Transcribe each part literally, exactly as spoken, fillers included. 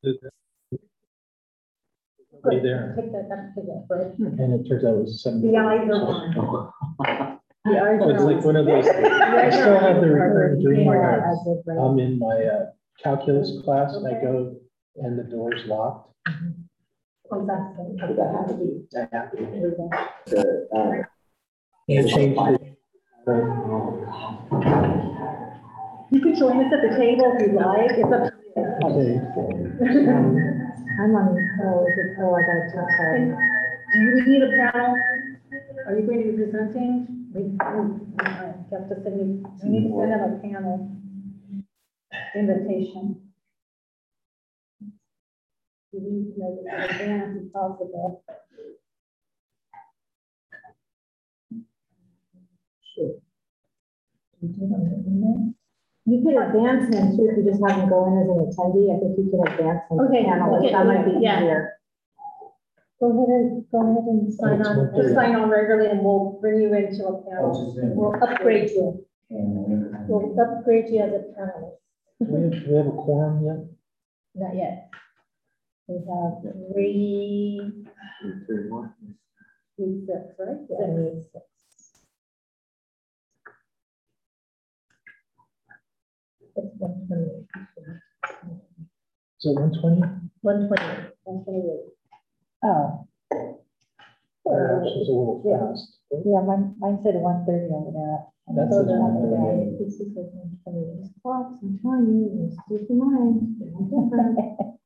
Right there. Take that up to the bridge. And it turns out it was seven. The eyes are on. The eyes Oh, are it's like on. one of those, I still have the recurring dream where As of right. I'm in my uh, calculus class and I go and the door's locked. Oh, that's it. That has to be. I have to. Here we go. uh, And change the. You can join us at the table if you like. It's up to you. I'm on, oh, is it, oh, I gotta talk her. Do you need a panel? Are you going to be presenting? We, we, uh, have to send you, we need to send out a panel invitation. You need to know that in advance if possible. Sure. You could advance him too, if you just have him go in as an attendee. I think you can advance him. Okay, to panelist. okay, That might be yeah. easier. Go ahead and, go ahead and sign It's on, one just thirty. sign on regularly and we'll bring you into a panel. We'll upgrade you. We'll upgrade you as a panelist. Do we have, do we have a quorum yet? Not yet. We have three, three, six, right? Yeah, three, six. It's one twenty-eight. Is it one twenty? One twenty-eight, one twenty-eight. Oh, Uh, She's a little Yeah. fast. yeah, mine, mine said one thirty over there. And That's so it. then I'm gonna- Yeah, this is like one twenty-eight. Clocks, I'm telling you, it's just your mind. They're different.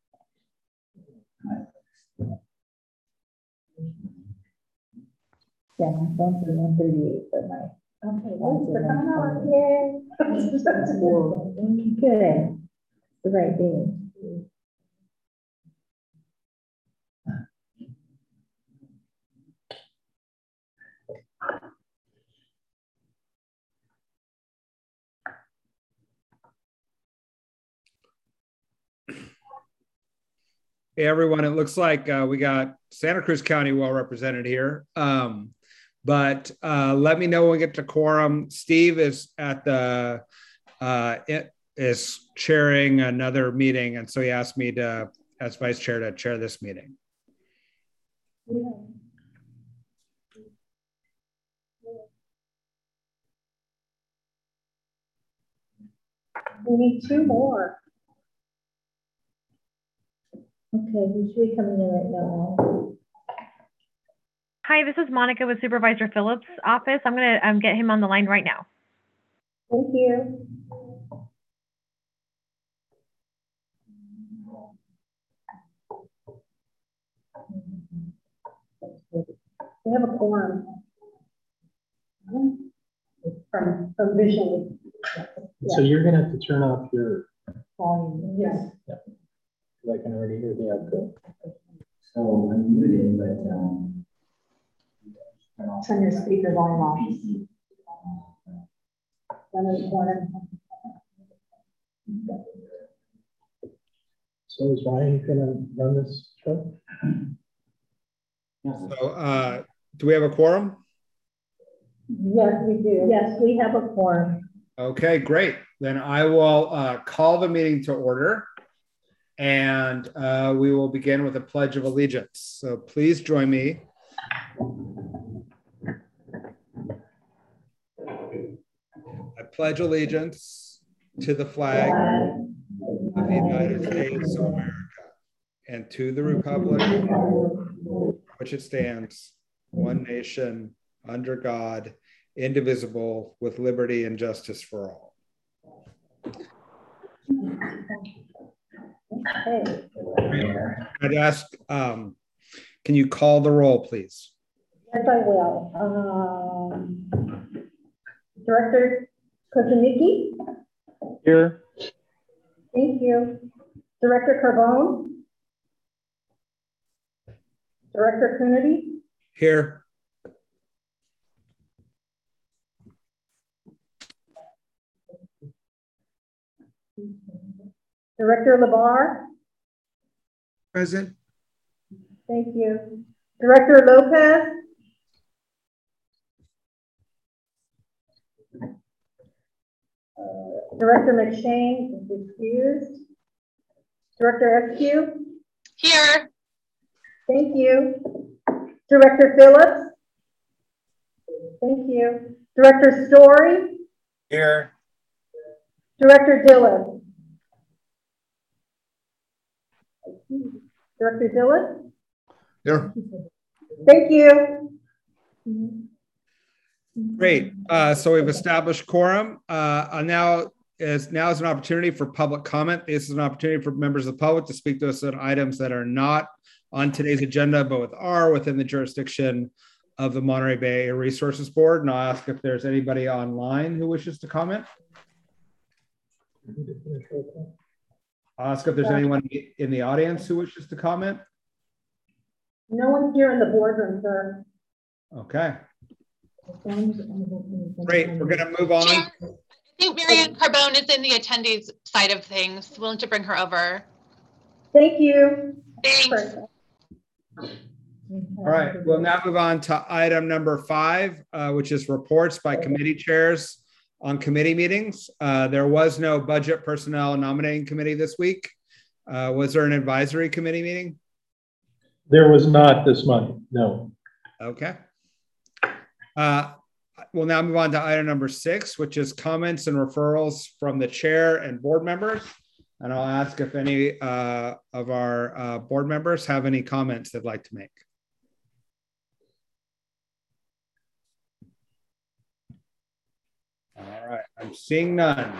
Yeah, my phone said one thirty-eight, but my. Okay, well, so come on, yay. Good, the right day. Hey, everyone, it looks like uh, we got Santa Cruz County well represented here. Um, but uh, let me know when we get to quorum. Steve is at the, uh, it is chairing another meeting. And so he asked me to, as vice chair, to chair this meeting. We need two more. Okay, who's we coming in right now? Hi, this is Monica with Supervisor Phillips' office. I'm going to um, get him on the line right now. Thank you. We have a quorum. From, from visually. So you're gonna have to turn off your, Volume. Yes. I can already hear the output. So I'm muted, but, um. Turn your speaker volume off. So is Ryan gonna run this show? So uh, do we have a quorum? Yes, we do. Yes, we have a quorum. Okay, great. Then I will uh, call the meeting to order and uh, we will begin with a pledge of allegiance. So please join me. I pledge allegiance to the flag of the United States of America and to the republic for which it stands, one nation, under God, indivisible, with liberty and justice for all. Okay. I'd ask, um, can you call the roll, please? Yes, I will. Um, Director Kozaniki? Here. Thank you. Director Carbone? Director Coonerty? Here. Director LeVar? Present. Thank you. Director Lopez? Uh, Director McShane is excused. Director Eskew? Here. Thank you. Director Phillips? Thank you. Director Story? Here. Director Dillon? Director Dillon? Here. Thank you. Great. Uh, so we've established quorum. Uh, uh, now is now is an opportunity for public comment. This is an opportunity for members of the public to speak to us on items that are not on today's agenda, but with are within the jurisdiction of the Monterey Bay Area Resources Board. And I'll ask if there's anybody online who wishes to comment. I'll ask if there's anyone in the audience who wishes to comment. No one's here in the boardroom, sir. Okay. Great. We're going to move on. Chair, I think Marianne Carbone is in the attendees side of things. Willing to bring her over. Thank you. Thanks. All right. We'll now move on to item number five, uh, which is reports by committee chairs on committee meetings. Uh, there was no budget personnel nominating committee this week. Uh, was there an advisory committee meeting? There was not this month, no. Okay. Uh, we'll now move on to item number six, which is comments and referrals from the chair and board members. And I'll ask if any uh, of our uh, board members have any comments they'd like to make. All right, I'm seeing none.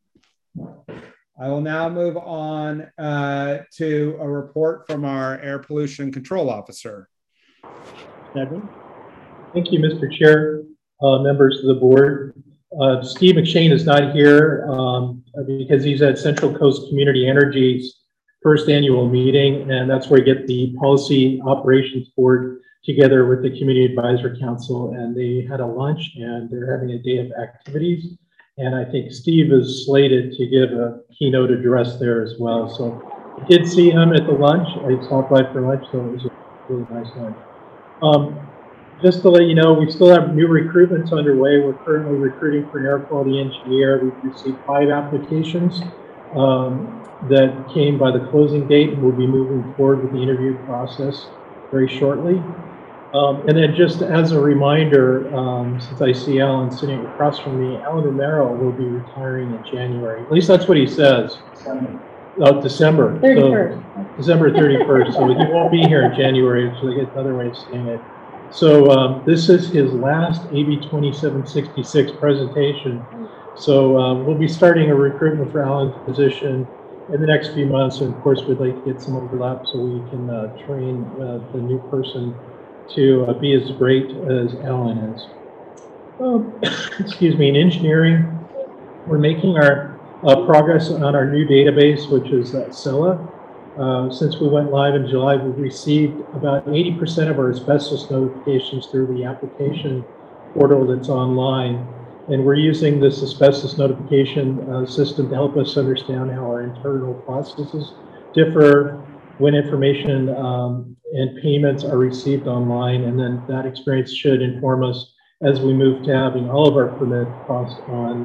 I will now move on uh, to a report from our air pollution control officer. Edwin? Thank you, Mister Chair, uh, members of the board. Uh, Steve McShane is not here um, because he's at Central Coast Community Energy's first annual meeting, and that's where we get the Policy Operations Board together with the Community Advisory Council, and they had a lunch and they're having a day of activities. And I think Steve is slated to give a keynote address there as well. So I did see him at the lunch. I stopped by for lunch, so it was a really nice lunch. Um, just to let you know, we still have new recruitments underway. We're currently recruiting for an air quality engineer. We've received five applications um, that came by the closing date, and we'll be moving forward with the interview process very shortly. Um, and then just as a reminder, um, since I see Alan sitting across from me, Alan Romero will be retiring in January. At least that's what he says. Oh, December. thirty-first. So, December thirty-first. So he won't be here in January, so I get another way of saying it. So um, this is his last A B twenty-seven sixty-six presentation. So um, we'll be starting a recruitment for Alan's position in the next few months. And of course, we'd like to get some overlap so we can uh, train uh, the new person to uh, be as great as Alan is. Um, excuse me, in engineering, we're making our uh, progress on our new database, which is uh, C E L A. Uh, since we went live in July, we've received about eighty percent of our asbestos notifications through the application portal that's online. And we're using this asbestos notification uh, system to help us understand how our internal processes differ when information um, and payments are received online. And then that experience should inform us as we move to having all of our permit costs on.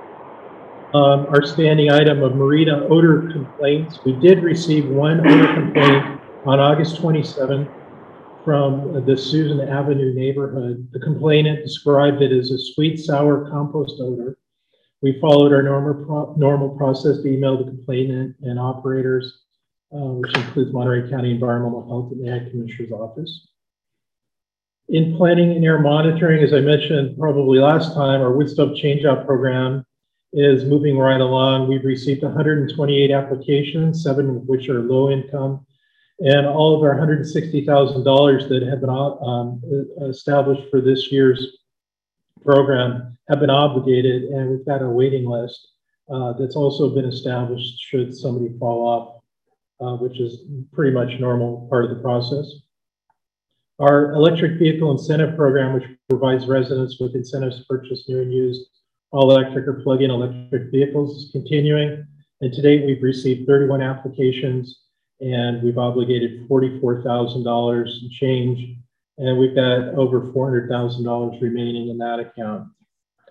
Um, our standing item of marina odor complaints. We did receive one odor complaint on August twenty-seventh from the Susan Avenue neighborhood. The complainant described it as a sweet, sour compost odor. We followed our normal, pro normal process to email the complainant and operators, uh, which includes Monterey County Environmental Health and the Ag Commissioner's Office. In planning and air monitoring, as I mentioned probably last time, our wood stove change-out program is moving right along. We've received one hundred twenty-eight applications, seven of which are low income, and all of our one hundred sixty thousand dollars that have been um, established for this year's program have been obligated, and we've got a waiting list uh, that's also been established should somebody fall off, uh, which is pretty much normal part of the process. Our electric vehicle incentive program, which provides residents with incentives to purchase new and used all-electric or plug-in electric vehicles, is continuing. And to date, we've received thirty-one applications, and we've obligated forty-four thousand dollars in change. And we've got over four hundred thousand dollars remaining in that account.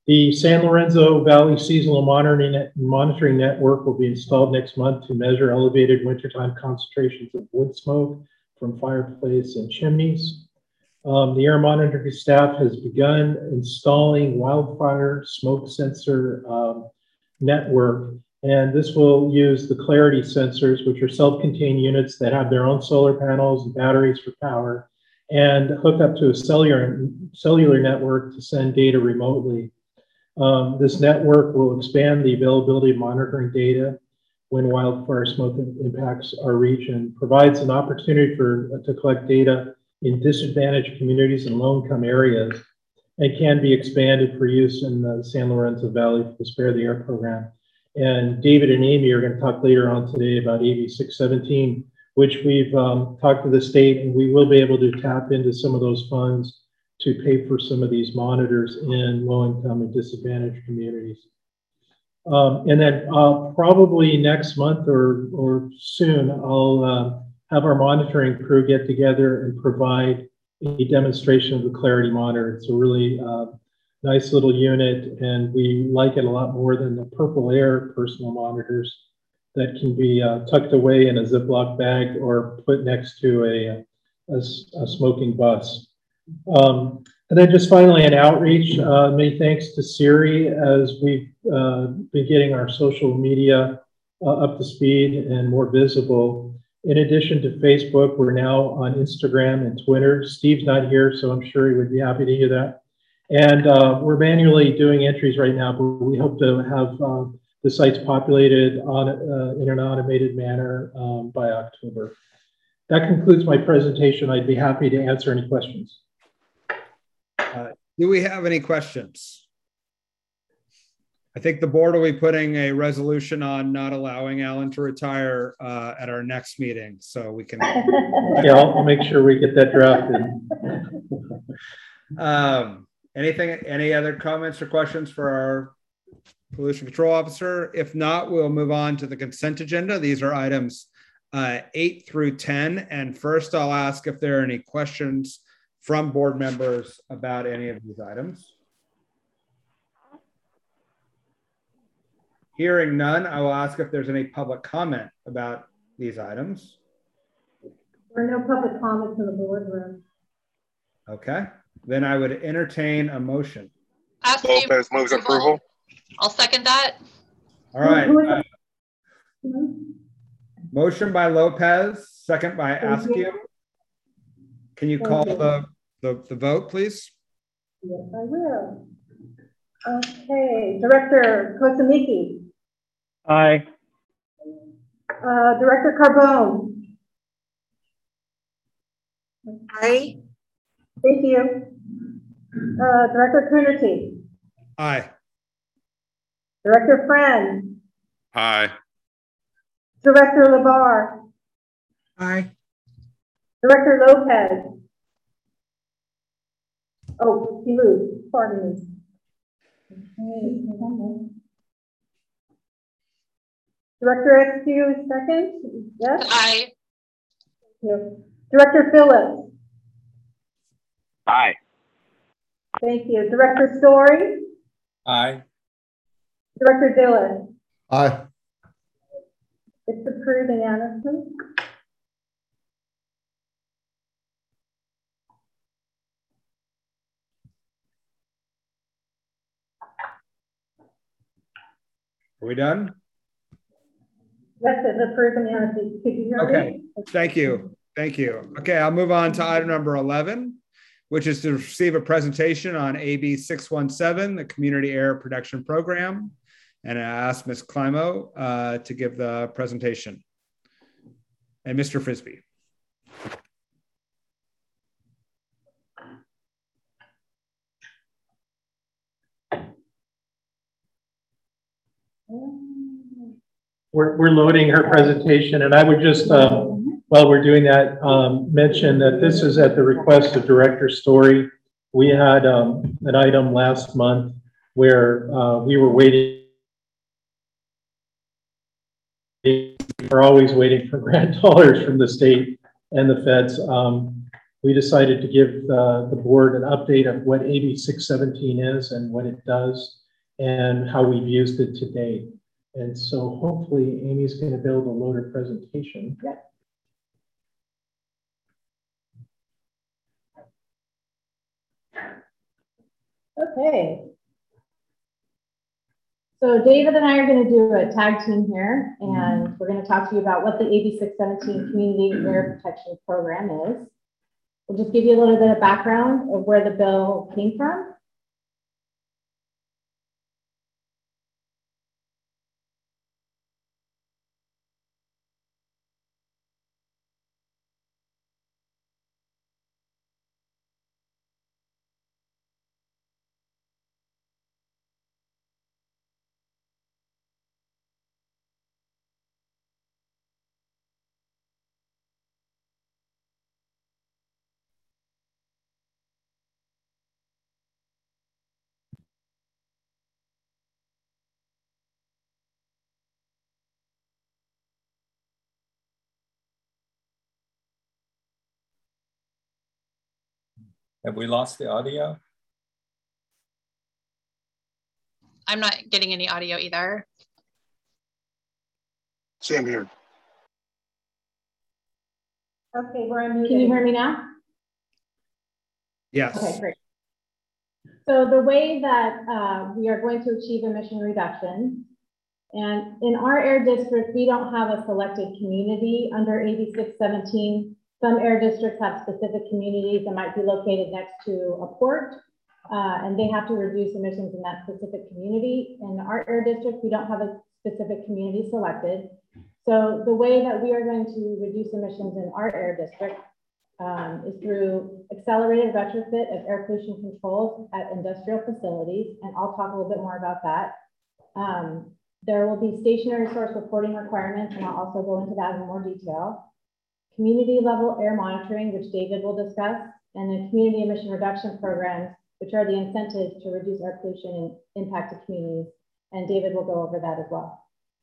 The San Lorenzo Valley Seasonal Monitoring, Net- Monitoring Network will be installed next month to measure elevated wintertime concentrations of wood smoke from fireplace and chimneys. Um, the air monitoring staff has begun installing wildfire smoke sensor um, network, and this will use the Clarity sensors, which are self-contained units that have their own solar panels and batteries for power, and hook up to a cellular, cellular network to send data remotely. Um, this network will expand the availability of monitoring data when wildfire smoke impacts our region, provides an opportunity for to collect data in disadvantaged communities and low-income areas, and can be expanded for use in the San Lorenzo Valley for the Spare the Air program. And David and Amy are going to talk later on today about A B six seventeen, which we've um, talked to the state, and we will be able to tap into some of those funds to pay for some of these monitors in low-income and disadvantaged communities. Um, and then uh, probably next month or, or soon, I'll uh, have our monitoring crew get together and provide a demonstration of the Clarity monitor. It's a really uh, nice little unit, and we like it a lot more than the Purple Air personal monitors that can be uh, tucked away in a Ziploc bag or put next to a, a, a smoking bus. Um, and then just finally an outreach, uh, many thanks to Siri as we've uh, been getting our social media uh, up to speed and more visible. In addition to Facebook, we're now on Instagram and Twitter. Steve's not here, so I'm sure he would be happy to hear that. And uh, we're manually doing entries right now, but we hope to have uh, the sites populated on uh, in an automated manner um, by October. That concludes my presentation. I'd be happy to answer any questions. Uh, do we have any questions? I think the board will be putting a resolution on not allowing Alan to retire uh, at our next meeting, so we can. Yeah, I'll, I'll make sure we get that drafted. um, anything? Any other comments or questions for our pollution control officer? If not, we'll move on to the consent agenda. These are items uh, eight through ten, and first, I'll ask if there are any questions from board members about any of these items. Hearing none, I will ask if there's any public comment about these items. There are no public comments in the boardroom. Okay, then I would entertain a motion. Ask you Lopez moves approval. I'll second that. All right. Who is Uh, it? motion by Lopez, second by Thank you. Askew. Can you Thank call you. the, the, the vote, please? Yes, I will. Okay, Director Kosamiki. Aye. Uh, Director Carbone. Aye. Thank you. Uh, Director Coonerty. Aye. Director Friend. Aye. Director LeVar. Aye. Director Lopez. Oh, he moved, pardon me. Okay. Director X Q is second, yes? Aye. Thank you. Director Phillips. Aye. Thank you. Director Story. Aye. Director Dillis. Aye. It's approved unanimously. Are we done? Yes, it's approved unanimously. Could you hear me? Okay, thank you. Thank you. Okay, I'll move on to item number eleven, which is to receive a presentation on A B six one seven, the Community Air Protection Program. And I asked Miz Climo uh, to give the presentation. And Mister Frisbee. We're, we're loading her presentation, and I would just, uh, while we're doing that, um, mention that this is at the request of Director Story. We had um, an item last month where uh, we were waiting. We're always waiting for grant dollars from the state and the feds. Um, we decided to give uh, the board an update of what A B six seventeen is and what it does and how we've used it to date. And so hopefully Amy's going to build a loader presentation. Yep. Okay. So David and I are going to do a tag team here, and we're going to talk to you about what the A B six seventeen Community Air Protection Program is. We'll just give you a little bit of background of where the bill came from. Have we lost the audio? I'm not getting any audio either. Same here. Okay, we're unmuted. Can you hear me now? Yes. Okay, great. So the way that uh, we are going to achieve emission reduction, and in our air district, we don't have a selected community under A B six seventeen. Some air districts have specific communities that might be located next to a port, uh, and they have to reduce emissions in that specific community. In our air district, we don't have a specific community selected. So the way that we are going to reduce emissions in our air district um, is through accelerated retrofit of air pollution controls at industrial facilities, and I'll talk a little bit more about that. Um, there will be stationary source reporting requirements, and I'll also go into that in more detail. Community level air monitoring, which David will discuss, and then community emission reduction programs, which are the incentives to reduce air pollution and impact to communities. And David will go over that as well.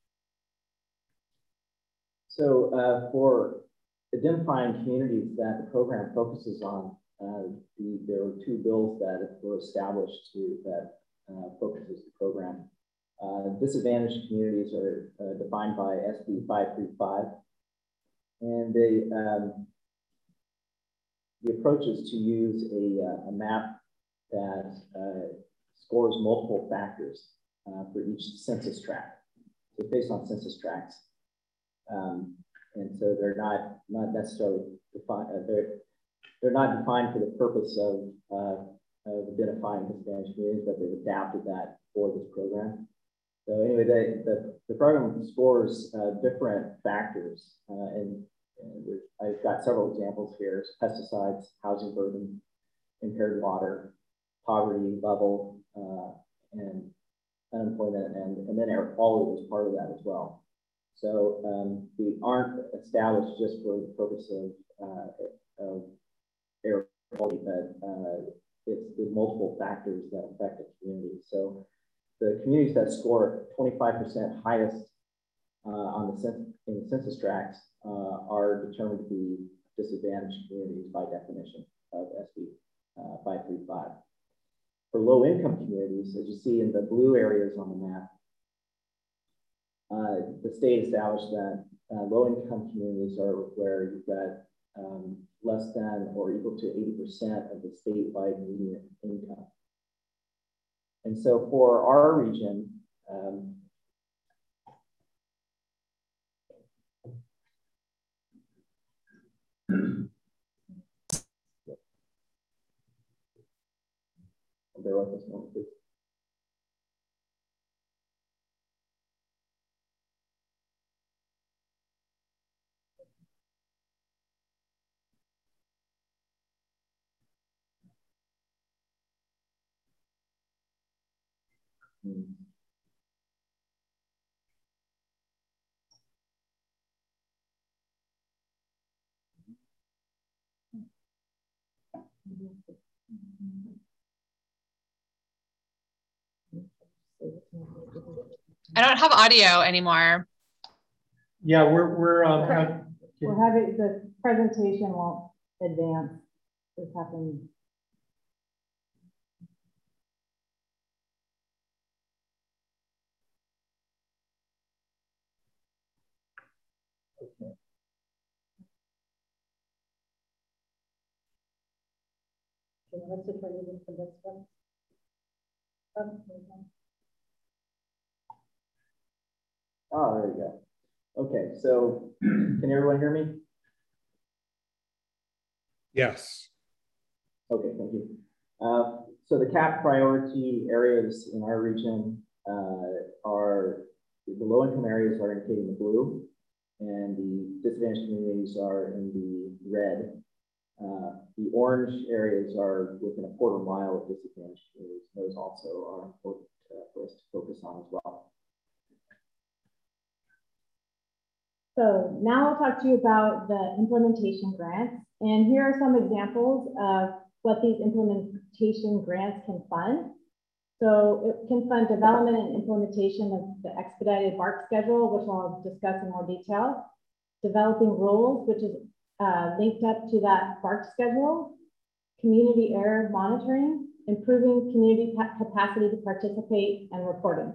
So uh, for identifying communities that the program focuses on, uh, the, there were two bills that were established to that uh, focuses the program. Uh, disadvantaged communities are uh, defined by S B five three five. And they, um, the approach is to use a, uh, a map that uh, scores multiple factors uh, for each census tract. So based on census tracts. Um, and so they're not, not necessarily defined, uh, they're, they're not defined for the purpose of, uh, of identifying disadvantaged communities, but they've adapted that for this program. So anyway, they, the, the program scores uh, different factors, uh, and, and I've got several examples here: pesticides, housing burden, impaired water, poverty level, uh, and unemployment, and, and then air quality is part of that as well. So um, they aren't established just for the purpose of, uh, of air quality, but uh, it's the multiple factors that affect the community. So the communities that score twenty-five percent highest uh, on the census, in the census tracts uh, are determined to be disadvantaged communities by definition of S B uh, five three five. For low-income communities, as you see in the blue areas on the map, uh, the state established that uh, low-income communities are where you've got um, less than or equal to eighty percent of the statewide median income. And so for our region, um, bear with us one, please. Hmm. I don't have audio anymore. Yeah, we're we're um, have, We're having the presentation won't advance. this happened. Okay. Okay, let's just wait for this one. Oh, Oh, there you go. Okay, so can everyone hear me? Yes. Okay, thank you. Uh, so the C A P priority areas in our region uh, are, the low-income areas are indicated in the blue, and the disadvantaged communities are in the red. Uh, the orange areas are within a quarter mile of disadvantaged communities. Those also are important uh, for us to focus on as well. So now I'll talk to you about the implementation grants. And here are some examples of what these implementation grants can fund. So it can fund development and implementation of the expedited BART schedule, which I'll discuss in more detail. Developing rules, which is uh, linked up to that BART schedule. Community error monitoring, improving community capacity to participate, and reporting.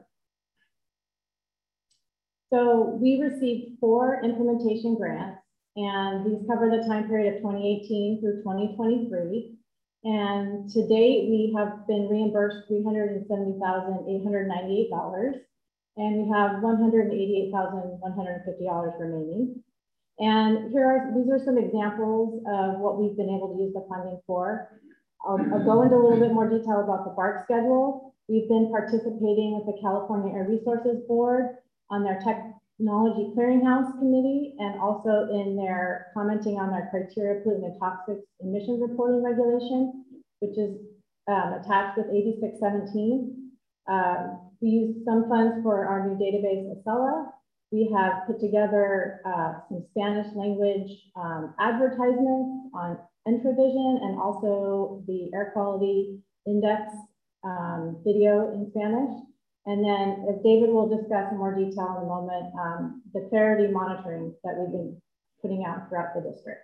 So we received four implementation grants, and these cover the time period of twenty eighteen through twenty twenty-three. And to date, we have been reimbursed three hundred seventy thousand eight hundred ninety-eight dollars, and we have one hundred eighty-eight thousand one hundred fifty dollars remaining. And here are, these are some examples of what we've been able to use the funding for. I'll, I'll go into a little bit more detail about the BART schedule. We've been participating with the California Air Resources Board on their Technology Clearinghouse Committee, and also in their commenting on their criteria pollutant and toxic emissions reporting regulation, which is um, attached with eighty-six seventeen. Uh, we used some funds for our new database, Acela. We have put together uh, some Spanish language um, advertisements on Entravision, and also the air quality index um, video in Spanish. And then, as David will discuss in more detail in a moment, um, the clarity monitoring that we've been putting out throughout the district.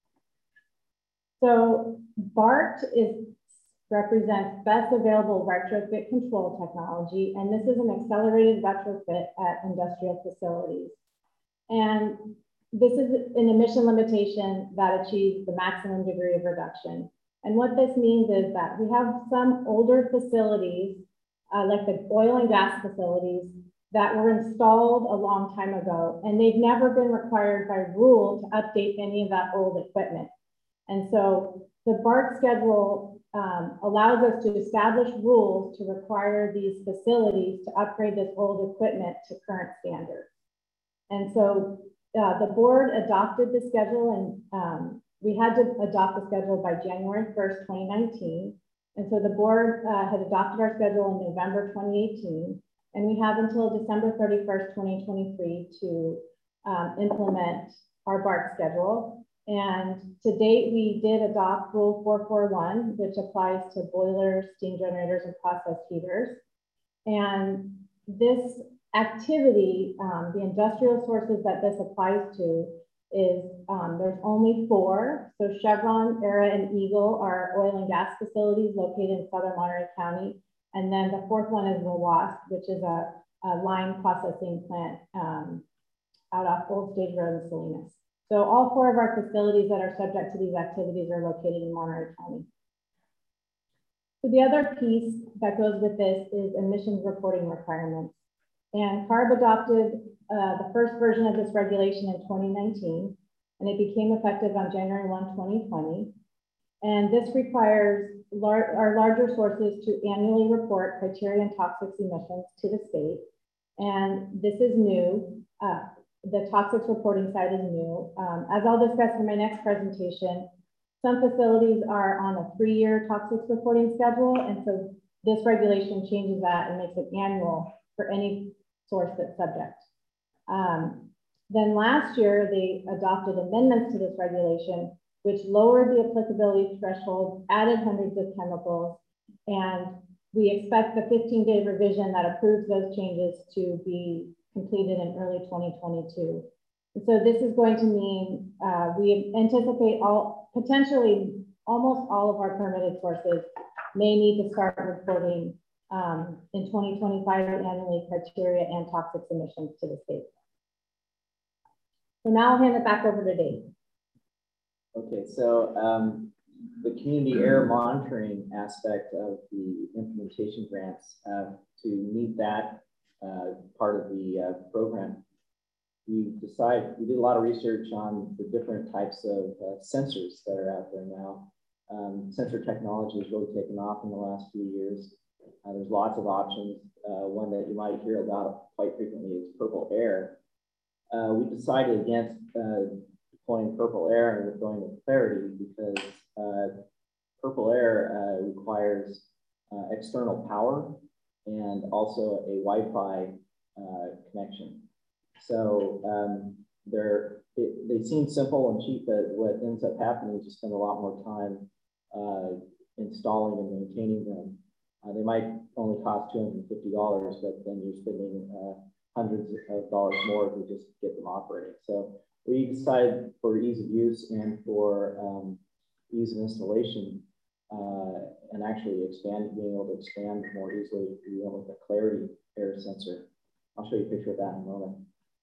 So BART is represents best available retrofit control technology, and this is an accelerated retrofit at industrial facilities. And this is an emission limitation that achieves the maximum degree of reduction. And what this means is that we have some older facilities, uh, like the oil and gas facilities, that were installed a long time ago, and they've never been required by rule to update any of that old equipment. And so the BART schedule um, allows us to establish rules to require these facilities to upgrade this old equipment to current standards. And so uh, the board adopted the schedule, and um, we had to adopt the schedule by January first, twenty nineteen. And so the board uh, had adopted our schedule in November twenty eighteen, and we have until December thirty-first, twenty twenty-three to um, implement our BART schedule. And to date, we did adopt Rule four forty-one, which applies to boilers, steam generators, and process heaters. And this activity, um, the industrial sources that this applies to is, um, there's only four. So Chevron, Era, and Eagle are oil and gas facilities located in southern Monterey County. And then the fourth one is Wawas, which is a, a lime processing plant um, out off Old Stage Road in Salinas. So all four of our facilities that are subject to these activities are located in Monterey County. So the other piece that goes with this is emissions reporting requirements. And CARB adopted uh, the first version of this regulation in twenty nineteen, and it became effective on January first, twenty twenty. And this requires lar our larger sources to annually report criteria and toxic emissions to the state. And this is new. Uh, The toxics reporting side is new. Um, as I'll discuss in my next presentation, some facilities are on a three-year toxics reporting schedule, and so this regulation changes that and makes it annual for any source that's subject. Um, then last year, they adopted amendments to this regulation, which lowered the applicability threshold, added hundreds of chemicals, and we expect the fifteen-day revision that approves those changes to be completed in early twenty twenty-two. And so this is going to mean uh, we anticipate all potentially almost all of our permitted sources may need to start reporting um, in twenty twenty-five annually criteria and toxic emissions to the state. So now I'll hand it back over to Dave. Okay, so um, the community air monitoring aspect of the implementation grants, uh, to meet that uh, part of the uh, program, we decided, we did a lot of research on the different types of uh, sensors that are out there now. Um, sensor technology has really taken off in the last few years. Uh, there's lots of options. Uh, one that you might hear about quite frequently is Purple Air. Uh, we decided against uh, deploying Purple Air and going with Clarity because uh, Purple Air uh, requires uh, external power and also a Wi-Fi uh, connection. So um, they're, it, they seem simple and cheap, but what ends up happening is you spend a lot more time uh, installing and maintaining them. Uh, they might only cost two hundred fifty dollars, but then you're spending uh, hundreds of dollars more to just get them operating. So we decided for ease of use and for um, ease of installation uh, and actually expand, being able to expand more easily, we went with the Clarity Air sensor. I'll show you a picture of that in a moment.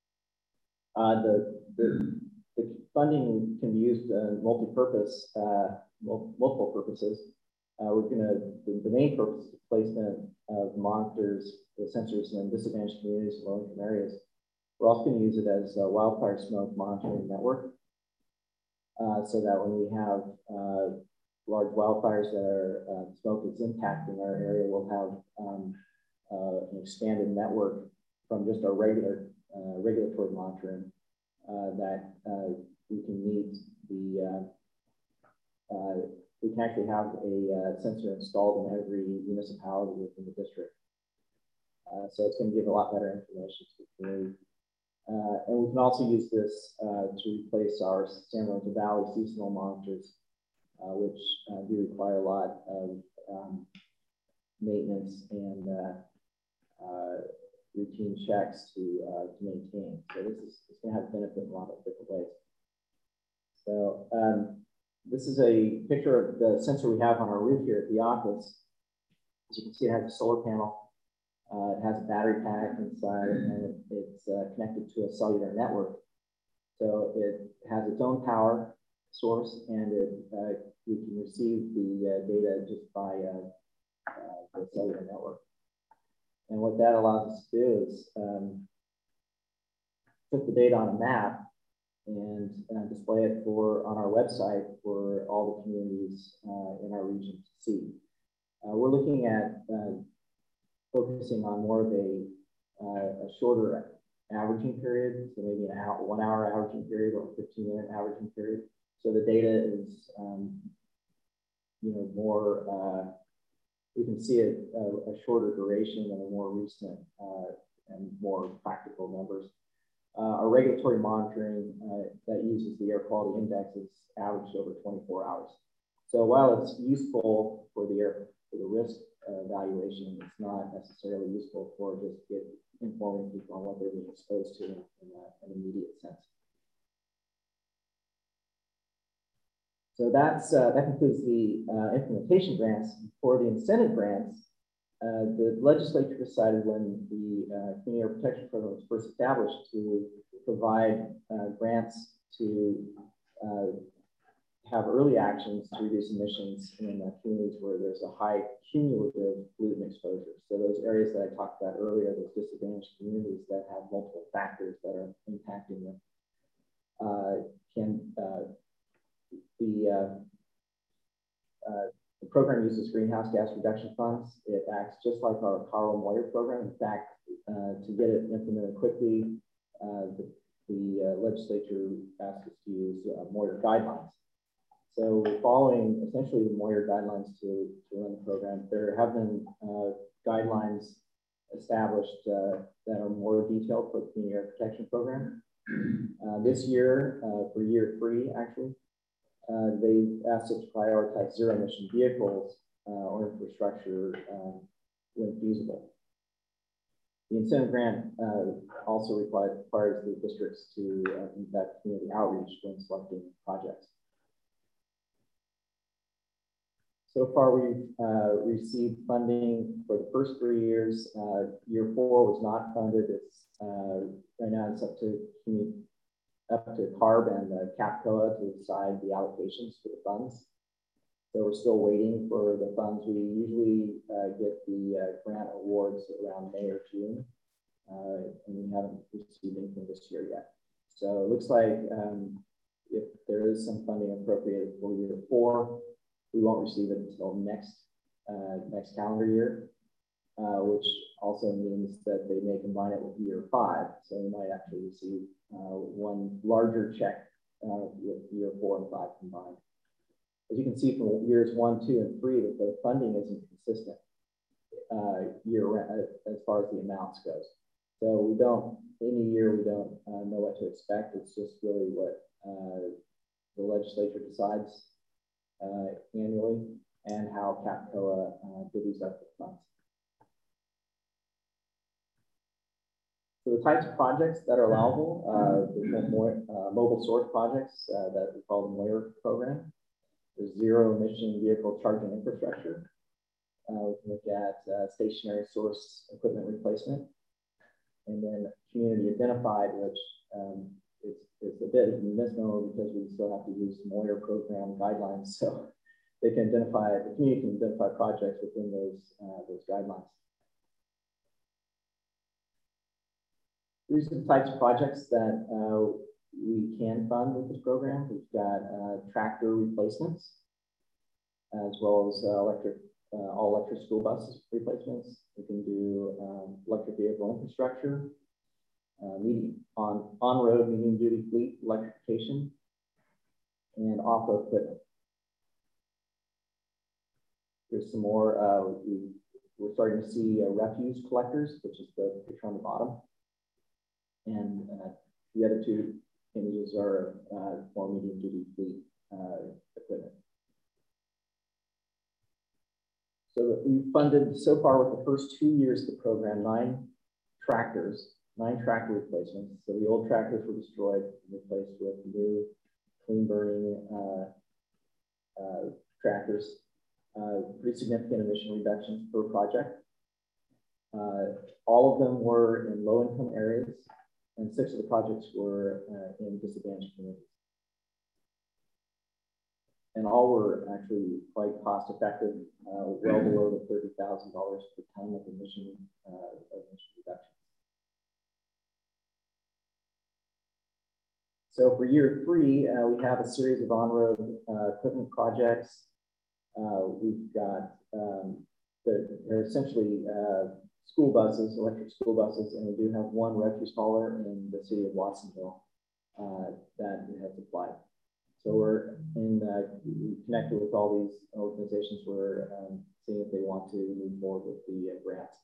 Uh, the, the, the funding can be used uh, multi-purpose, uh, mul multiple purposes. Uh, we're gonna, the, the main purpose is placement of monitors, the sensors in disadvantaged communities and low-income areas. We're also gonna use it as a wildfire smoke monitoring network. Uh, so that when we have uh, large wildfires that are, uh, smoke is impacting our area, we'll have um, uh, an expanded network from just our regular uh, regulatory monitoring uh, that uh, we can meet the, uh, uh, we can actually have a uh, sensor installed in every municipality within the district. Uh, so it's going to give a lot better information to the community. Uh, and we can also use this uh, to replace our San Lorenzo Valley seasonal monitors, uh, which uh, do require a lot of um, maintenance and uh, uh, routine checks to, uh, to maintain. So this is it's going to have benefit in a lot of different ways. So um, this is a picture of the sensor we have on our roof here at the office. As you can see, it has a solar panel. Uh, it has a battery pack inside, and it, it's uh, connected to a cellular network. So it has its own power source, and it, uh, we can receive the uh, data just by uh, uh, the cellular network. And what that allows us to do is um, put the data on a map and uh, display it for on our website for all the communities uh, in our region to see. Uh, we're looking at uh, focusing on more of a, uh, a shorter averaging period, so maybe an hour, one hour averaging period or fifteen minute averaging period. So the data is, um, you know, more, uh, we can see a, a, a shorter duration and a more recent uh, and more practical numbers. Uh, our regulatory monitoring uh, that uses the air quality index is averaged over twenty-four hours. So while it's useful for the air, for the risk uh, evaluation, it's not necessarily useful for just get, informing people on what they're being exposed to in, in a, an immediate sense. So that's, uh, that concludes the uh, implementation grants. For the incentive grants, uh, the legislature decided when the uh, Community Air Protection Program was first established to provide uh, grants to uh, have early actions to reduce emissions in uh, communities where there's a high cumulative pollutant exposure. So those areas that I talked about earlier, those disadvantaged communities that have multiple factors that are impacting them, uh, can uh, The, uh, uh, the program uses greenhouse gas reduction funds. It acts just like our Carl Moyer program. In fact, uh, to get it implemented quickly, uh, the, the uh, legislature asked us to use uh, Moyer guidelines. So following essentially the Moyer guidelines to, to run the program, there have been uh, guidelines established uh, that are more detailed for the Community Air Protection Program. Uh, this year, uh, for year three, actually, Uh, they asked us to prioritize zero emission vehicles uh, or infrastructure um, when feasible. The incentive grant uh, also requires, requires the districts to uh, conduct community outreach when selecting projects. So far, we've uh, received funding for the first three years. Uh, year four was not funded. It's uh, right now it's up to up to C A R B and the CAPCOA to decide the allocations for the funds. So we're still waiting for the funds. We usually uh, get the uh, grant awards around May or June, uh, and we haven't received anything this year yet. So it looks like um, if there is some funding appropriated for year four, we won't receive it until next uh, next calendar year, uh, which also means that they may combine it with year five. So we might actually receive uh, one larger check uh, with year four and five combined. As you can see from years one, two, and three, that the funding isn't consistent uh, year round as far as the amounts goes. So we don't, any year we don't uh, know what to expect. It's just really what uh, the legislature decides uh, annually and how CAPCOA uh, divvies up the funds. So the types of projects that are allowable, uh, there's more uh, mobile source projects uh, that we call the MOIR program. There's zero emission vehicle charging infrastructure. Uh, we can look at uh, stationary source equipment replacement. And then community identified, which um, is, is a bit of a misnomer because we still have to use MOIR program guidelines. So they can identify, the community can identify projects within those, uh, those guidelines. These are the types of projects that uh, we can fund with this program. We've got uh, tractor replacements, as well as uh, electric, uh, all electric school bus replacements. We can do um, electric vehicle infrastructure, uh, medium, on, on-road medium duty fleet electrification, and off-road equipment. There's some more, uh, we, we're starting to see uh, refuse collectors, which is the picture on the bottom. And uh, the other two images are uh, more medium duty fleet uh, equipment. So we funded so far with the first two years of the program, nine tractors, nine tractor replacements. So the old tractors were destroyed and replaced with new clean burning uh, uh, tractors. Uh, pretty significant emission reductions per project. Uh, all of them were in low income areas, and six of the projects were uh, in disadvantaged communities. And all were actually quite cost effective, uh, well below the thirty thousand dollars per ton of emission, uh, emission reduction. So for year three, uh, we have a series of on-road uh, equipment projects. Uh, we've got, um, the, they're essentially uh, school buses, electric school buses, and we do have one refuse hauler in the city of Watsonville uh, that has applied. So we're in uh, connected with all these organizations. We're um, seeing if they want to move forward with the uh, grants.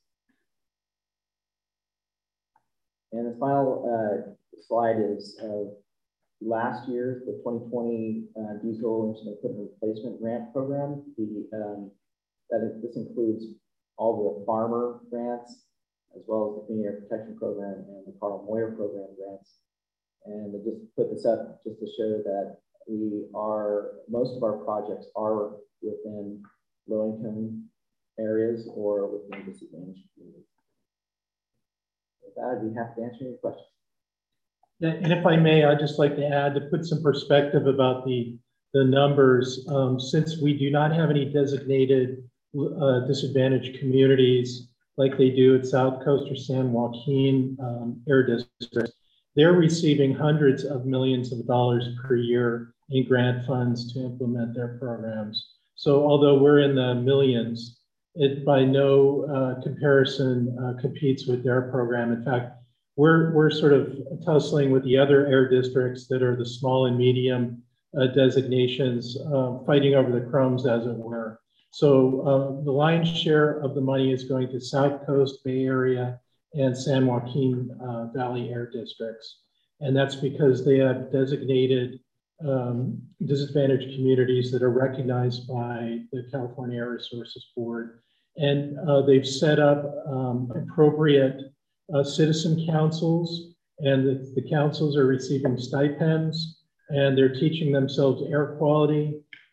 And the final uh, slide is uh, last year, the twenty twenty uh, diesel engine equipment replacement grant program. The um, that is, this includes all the farmer grants, as well as the Community Air Protection Program and the Carl Moyer Program grants. And I just put this up just to show that we are, most of our projects are within low-income areas or within disadvantaged communities. With that, I'd be happy to answer any questions. Yeah, and if I may, I'd just like to add to put some perspective about the, the numbers. Um, since we do not have any designated uh, disadvantaged communities like they do at South Coast or San Joaquin um, Air District, they're receiving hundreds of millions of dollars per year in grant funds to implement their programs. So although we're in the millions, it by no uh, comparison uh, competes with their program. In fact, we're, we're sort of tussling with the other air districts that are the small and medium uh, designations, uh, fighting over the crumbs, as it were. So uh, the lion's share of the money is going to South Coast, Bay Area, and San Joaquin uh, Valley Air Districts. And that's because they have designated um, disadvantaged communities that are recognized by the California Air Resources Board. And uh, they've set up um, appropriate uh, citizen councils, and the, the councils are receiving stipends, and they're teaching themselves air quality.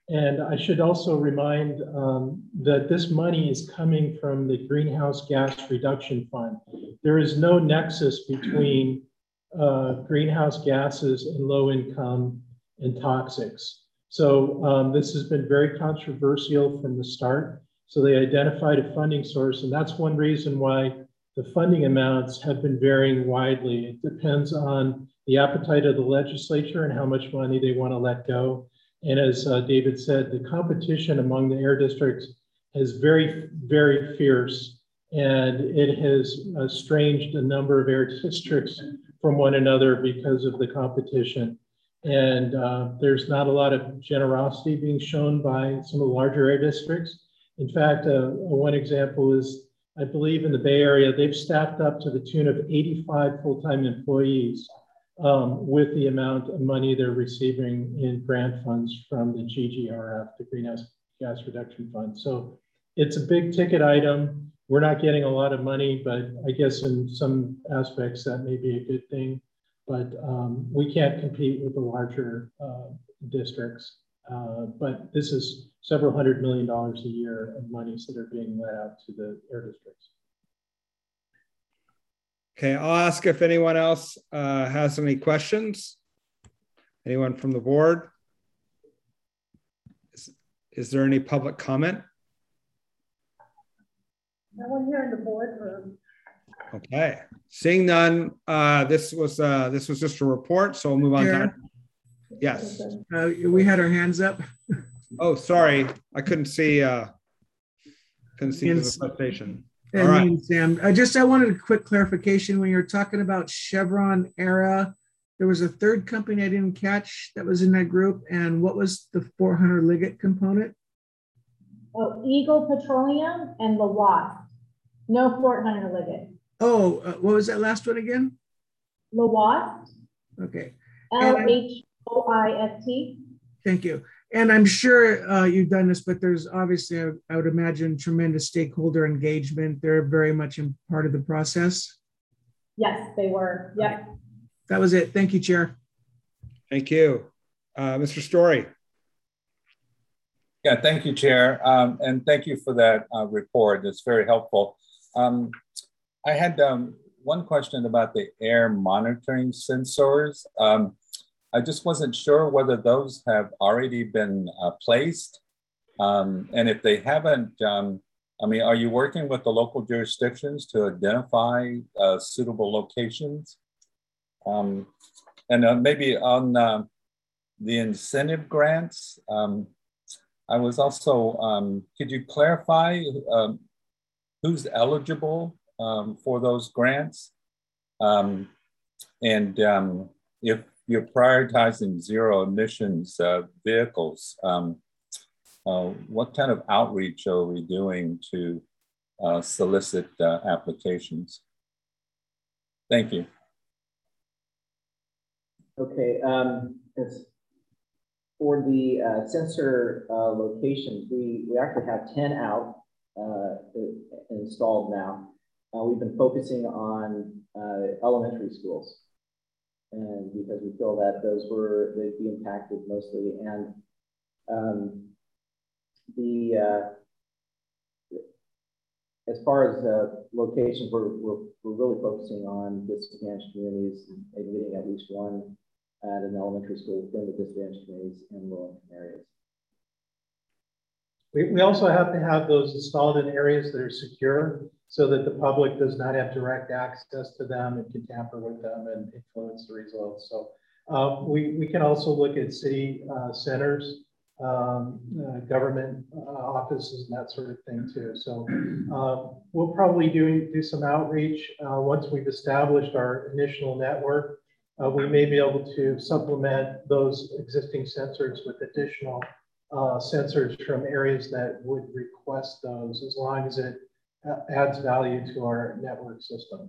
And I should also remind um, that this money is coming from the Greenhouse Gas Reduction Fund. There is no nexus between uh, greenhouse gases and low income and toxics. So um, this has been very controversial from the start. So they identified a funding source, and that's one reason why the funding amounts have been varying widely. It depends on the appetite of the legislature and how much money they want to let go. And as uh, David said, the competition among the air districts is very, very fierce, and it has estranged a number of air districts from one another because of the competition. And uh, there's not a lot of generosity being shown by some of the larger air districts. In fact, uh, one example is, I believe in the Bay Area, they've staffed up to the tune of eighty-five full-time employees um, with the amount of money they're receiving in grant funds from the G G R F, the Greenhouse Gas Reduction Fund. So it's a big ticket item. We're not getting a lot of money, but I guess in some aspects that may be a good thing. But um, we can't compete with the larger uh, districts. Uh, but this is several hundred million dollars a year of monies that are being let out to the air districts. Okay, I'll ask if anyone else uh, has any questions. Anyone from the board? Is, is there any public comment? No one here in the boardroom. Okay, seeing none, uh, this was uh, this was just a report, so we'll move on. Yeah. To, yes. Uh, we had our hands up. Oh, sorry, I couldn't see. Uh, couldn't see the Yes. presentation. And All right. me and Sam, I just I wanted a quick clarification when you're talking about Chevron Era. There was a third company I didn't catch that was in that group, and what was the four hundred Liggett component? Oh, Eagle Petroleum and Lawast. No Fort Hunter Liggett. Oh, uh, what was that last one again? Lawast. Okay. L H O I S T. Thank you. And I'm sure uh, you've done this, but there's obviously, I, I would imagine, tremendous stakeholder engagement. They're very much in part of the process. Yes, they were. Yep. That was it. Thank you, Chair. Thank you. Uh, Mister Story. Yeah, thank you, Chair. Um, and thank you for that uh, report. It's very helpful. Um, I had um, one question about the air monitoring sensors. Um, I just wasn't sure whether those have already been uh, placed. Um, and if they haven't, um, I mean, are you working with the local jurisdictions to identify uh, suitable locations? Um, and uh, maybe on uh, the incentive grants, um, I was also, um, could you clarify um, who's eligible um, for those grants? Um, and um, if you're prioritizing zero emissions uh, vehicles, um, uh, what kind of outreach are we doing to uh, solicit uh, applications? Thank you. Okay, um, it's for the uh, sensor uh, locations, we, we actually have ten out uh, installed now. Uh, we've been focusing on uh, elementary schools, and because we feel that those were, they'd be impacted mostly. And um, the, uh, as far as uh, locations, we're, we're, we're really focusing on disadvantaged communities and getting at least one at an elementary school within the disadvantaged communities and low-income areas. We, we also have to have those installed in areas that are secure so that the public does not have direct access to them and can tamper with them and influence the results. So uh, we, we can also look at city uh, centers, um, uh, government uh, offices, and that sort of thing too. So uh, we'll probably do, do some outreach uh, once we've established our initial network. Uh, we may be able to supplement those existing sensors with additional uh, sensors from areas that would request those, as long as it uh, adds value to our network system.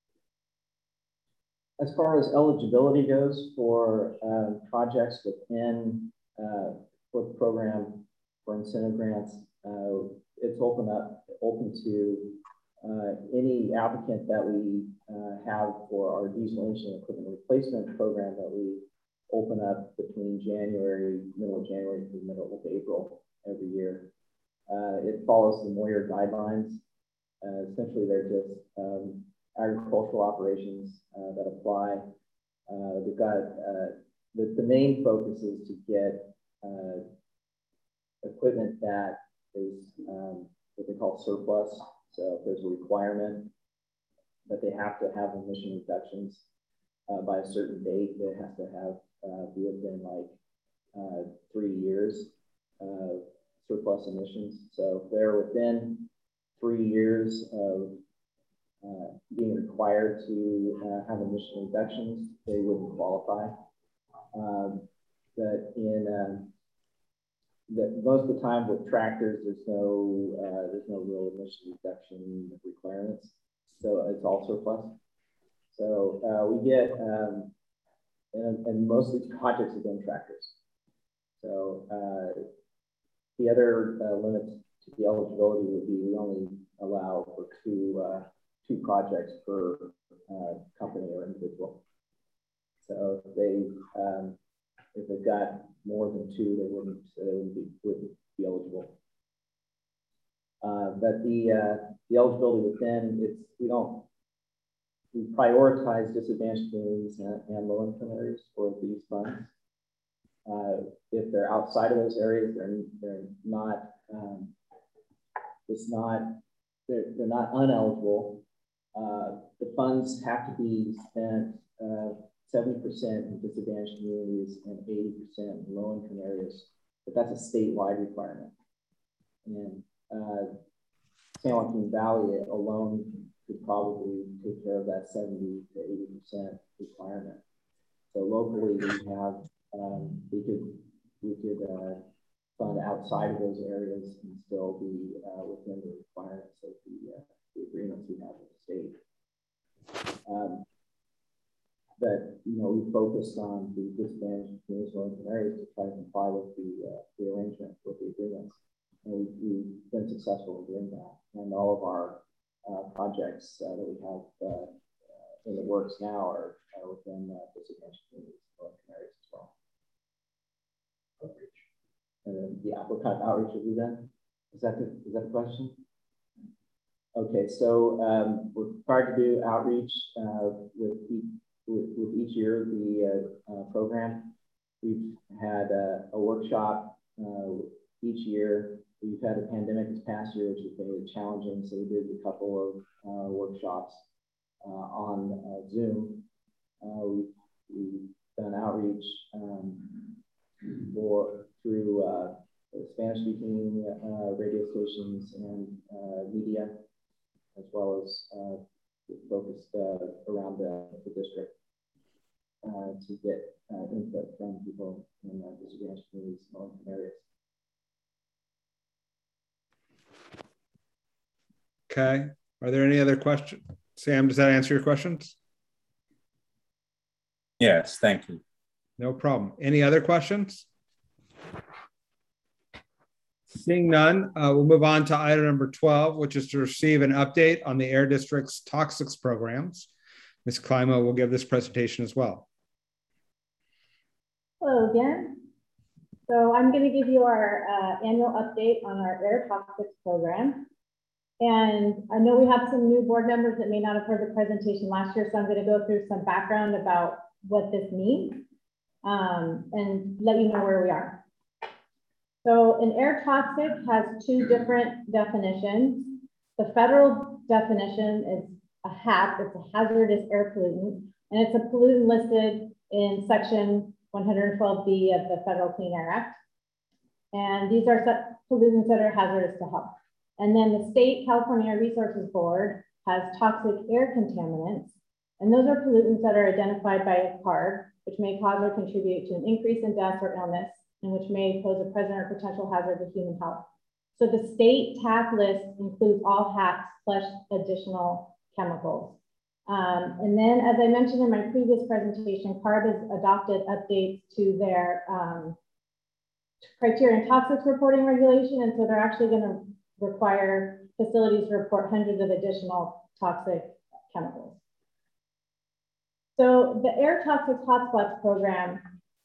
As far as eligibility goes for uh, projects within uh, for the program for incentive grants, uh, it's open up open to Uh, any applicant that we uh, have for our diesel engine equipment replacement program that we open up between January, middle of January to the middle of April every year. Uh, it follows the Moyer guidelines. Uh, essentially, they're just um, agricultural operations uh, that apply. Uh, they've got uh, the, the main focus is to get uh, equipment that is um, what they call surplus. So if there's a requirement that they have to have emission reductions uh, by a certain date, it has to have uh, be within like uh, three years of surplus emissions. So if they're within three years of uh, being required to uh, have emission reductions, they wouldn't qualify. Um, but in um, that most of the time with tractors, there's no uh, there's no real emission reduction requirements, so it's all surplus. So uh, we get um, and, and most of these projects have been tractors. So uh, the other uh, limit to the eligibility would be we only allow for two uh, two projects per uh, company or individual. So if they um, if they've got more than two, they wouldn't they wouldn't be, wouldn't be eligible. Uh, but the uh, the eligibility within it's we don't we prioritize disadvantaged communities and, and low income areas for these funds. Uh, if they're outside of those areas, they're they're not um, it's not they're they're not uneligible. Uh, the funds have to be spent uh, seventy percent in disadvantaged communities and eighty percent in low income areas, but that's a statewide requirement. And uh, San Joaquin Valley alone could probably take care of that seventy to eighty percent requirement. So locally, we have um, we could we could uh, fund outside of those areas and still be uh, within the requirements of the, uh, the agreements we have with the state. Um, but you know, we focused on the disadvantaged communities and areas to try to comply with the uh, the arrangement with the agreements, and we, we've been successful in doing that. And all of our uh, projects uh, that we have uh, uh, in the works now are, are within uh, disadvantaged communities and areas as well. And then, yeah, what kind of outreach have we done? Is that the, is that the question? Okay, so um, we're required to do outreach uh, with, each, with, with each year of the uh, uh, program. We've had uh, a workshop uh, each year. We've had a pandemic this past year, which has been challenging, so we did a couple of uh, workshops uh, on uh, Zoom. Uh, we, we've done outreach um, for through uh, Spanish-speaking uh, radio stations and uh, media, as well as uh, focused uh, around the, the district uh, to get uh, input from people in uh, disadvantaged communities and low-income areas. Okay. Are there any other questions? Sam, does that answer your questions? Yes, thank you. No problem. Any other questions? Seeing none, uh, we'll move on to item number twelve, which is to receive an update on the Air District's toxics programs. Miz Climo will give this presentation as well. Hello again. So I'm going to give you our uh, annual update on our air toxics program. And I know we have some new board members that may not have heard the presentation last year, so I'm going to go through some background about what this means um, and let you know where we are. So an air toxic has two different definitions. The federal definition is a H A P, it's a hazardous air pollutant, and it's a pollutant listed in section one hundred twelve B of the Federal Clean Air Act. And these are pollutants that are hazardous to health. And then the state California Air Resources Board has toxic air contaminants, and those are pollutants that are identified by a CARB, which may cause or contribute to an increase in deaths or illness, and which may pose a present or potential hazard to human health. So the state T A C list includes all H A Ps plus additional chemicals. Um, and then, as I mentioned in my previous presentation, CARB has adopted updates to their um, criteria and toxics reporting regulation, and so they're actually going to require facilities to report hundreds of additional toxic chemicals. So the Air Toxics Hotspots program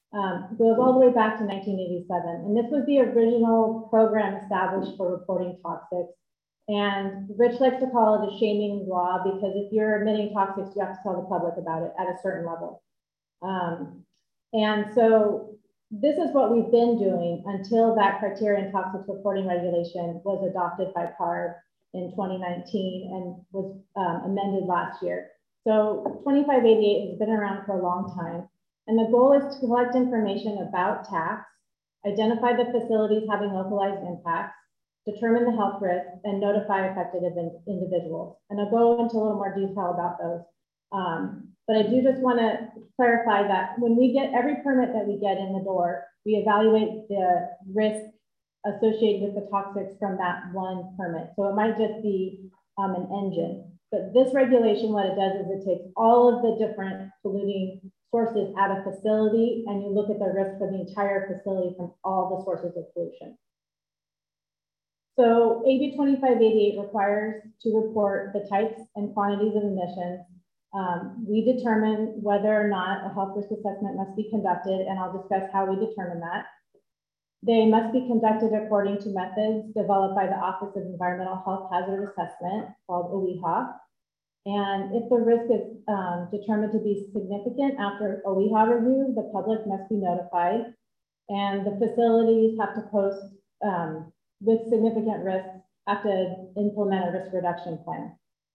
Um, goes all the way back to nineteen eighty-seven. And this was the original program established for reporting toxics. And Rich likes to call it a shaming law because if you're emitting toxics, you have to tell the public about it at a certain level. Um, and so this is what we've been doing until that criterion toxics reporting regulation was adopted by C A R B in twenty nineteen and was um, amended last year. So twenty-five eighty-eight has been around for a long time. And the goal is to collect information about T A Cs, identify the facilities having localized impacts, determine the health risks, and notify affected individuals. And I'll go into a little more detail about those. Um, but I do just want to clarify that when we get every permit that we get in the door, we evaluate the risk associated with the toxics from that one permit. So it might just be um, an engine. But this regulation, what it does is it takes all of the different polluting sources at a facility and you look at the risk for the entire facility from all the sources of pollution. So A B twenty-five eighty-eight requires to report the types and quantities of emissions. Um, we determine whether or not a health risk assessment must be conducted, and I'll discuss how we determine that. They must be conducted according to methods developed by the Office of Environmental Health Hazard Assessment, called O E H A. And if the risk is um, determined to be significant after O E H A review, the public must be notified, and the facilities have to post um, with significant risks have to implement a risk reduction plan.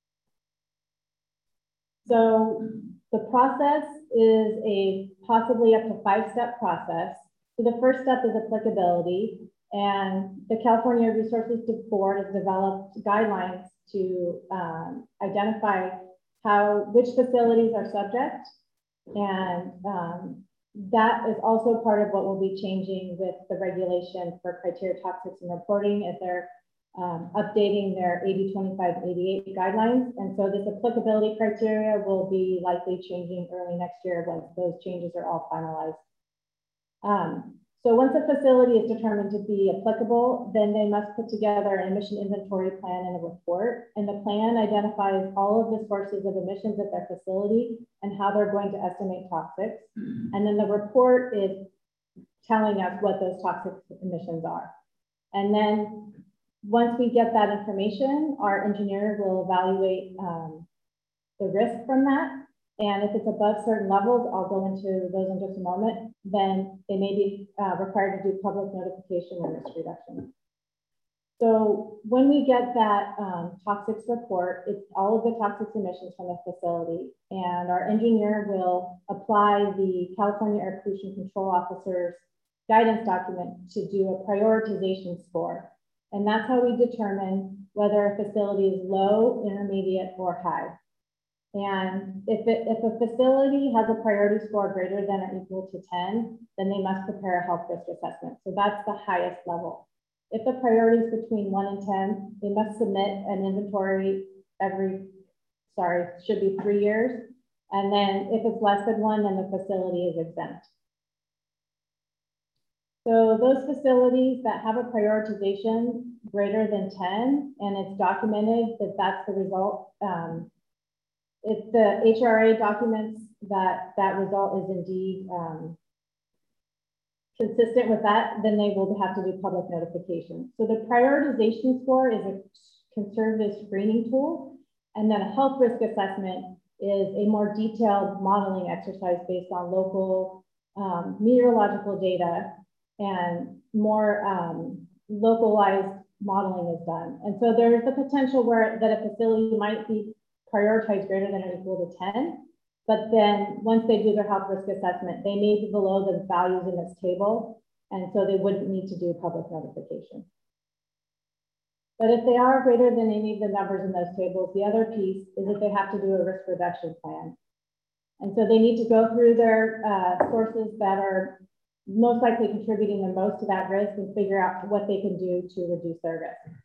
So the process is a possibly up to five-step process. So the first step is applicability, and the California Resources Board has developed guidelines to um, identify how which facilities are subject, and um, that is also part of what will be changing with the regulation for criteria toxics and reporting as they're um, updating their A B twenty-five eighty-eight guidelines. And so this applicability criteria will be likely changing early next year once those changes are all finalized. Um, so once a facility is determined to be applicable, then they must put together an emission inventory plan and a report. And the plan identifies all of the sources of emissions at their facility and how they're going to estimate toxics. And then the report is telling us what those toxic emissions are. And then once we get that information, our engineer will evaluate um, the risk from that. And if it's above certain levels, I'll go into those in just a moment, then they may be uh, required to do public notification and risk reduction. So when we get that um, toxics report, it's all of the toxics emissions from the facility, and our engineer will apply the California Air Pollution Control Officer's guidance document to do a prioritization score. And that's how we determine whether a facility is low, intermediate, or high. And if, it, if a facility has a priority score greater than or equal to ten, then they must prepare a health risk assessment. So that's the highest level. If the priority is between one and ten, they must submit an inventory every, sorry, should be three years. And then if it's less than one, then the facility is exempt. So those facilities that have a prioritization greater than ten, and it's documented that that's the result, um, if the H R A documents that that result is indeed um, consistent with that, then they will have to do public notification. So the prioritization score is a conservative screening tool, and then a health risk assessment is a more detailed modeling exercise based on local um, meteorological data, and more um, localized modeling is done. And so there's the potential where that a facility might be prioritized greater than or equal to ten, but then once they do their health risk assessment, they may be below the values in this table, and so they wouldn't need to do public notification. But if they are greater than any of the numbers in those tables, the other piece is that they have to do a risk reduction plan. And so they need to go through their uh, sources that are most likely contributing the most to that risk and figure out what they can do to reduce their risk.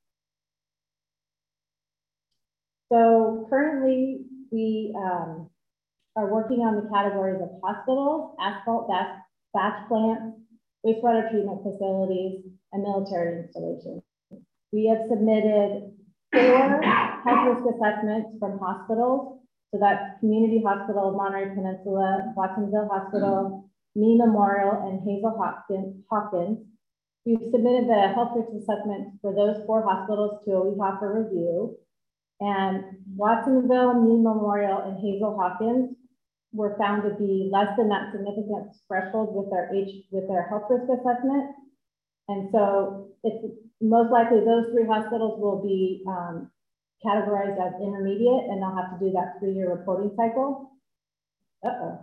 So currently we um, are working on the categories of hospitals, asphalt batch, batch plants, wastewater treatment facilities, and military installations. We have submitted four health risk assessments from hospitals. So that's Community Hospital of Monterey Peninsula, Watsonville Hospital, Me Memorial, and Hazel Hopkins. Hopkins. We've submitted the health risk assessment for those four hospitals to O E H A for review. And Watsonville, Me Memorial, and Hazel Hopkins were found to be less than that significant threshold with their H with their health risk assessment. And so it's most likely those three hospitals will be um, categorized as intermediate, and they'll have to do that three-year reporting cycle. Uh-oh.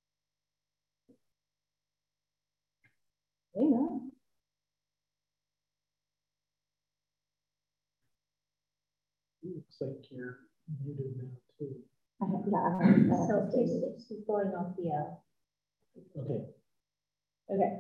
Hang on. Looks like you're muted now too. I have, yeah, I have, uh, So it's, it's going off the, uh, Okay. okay.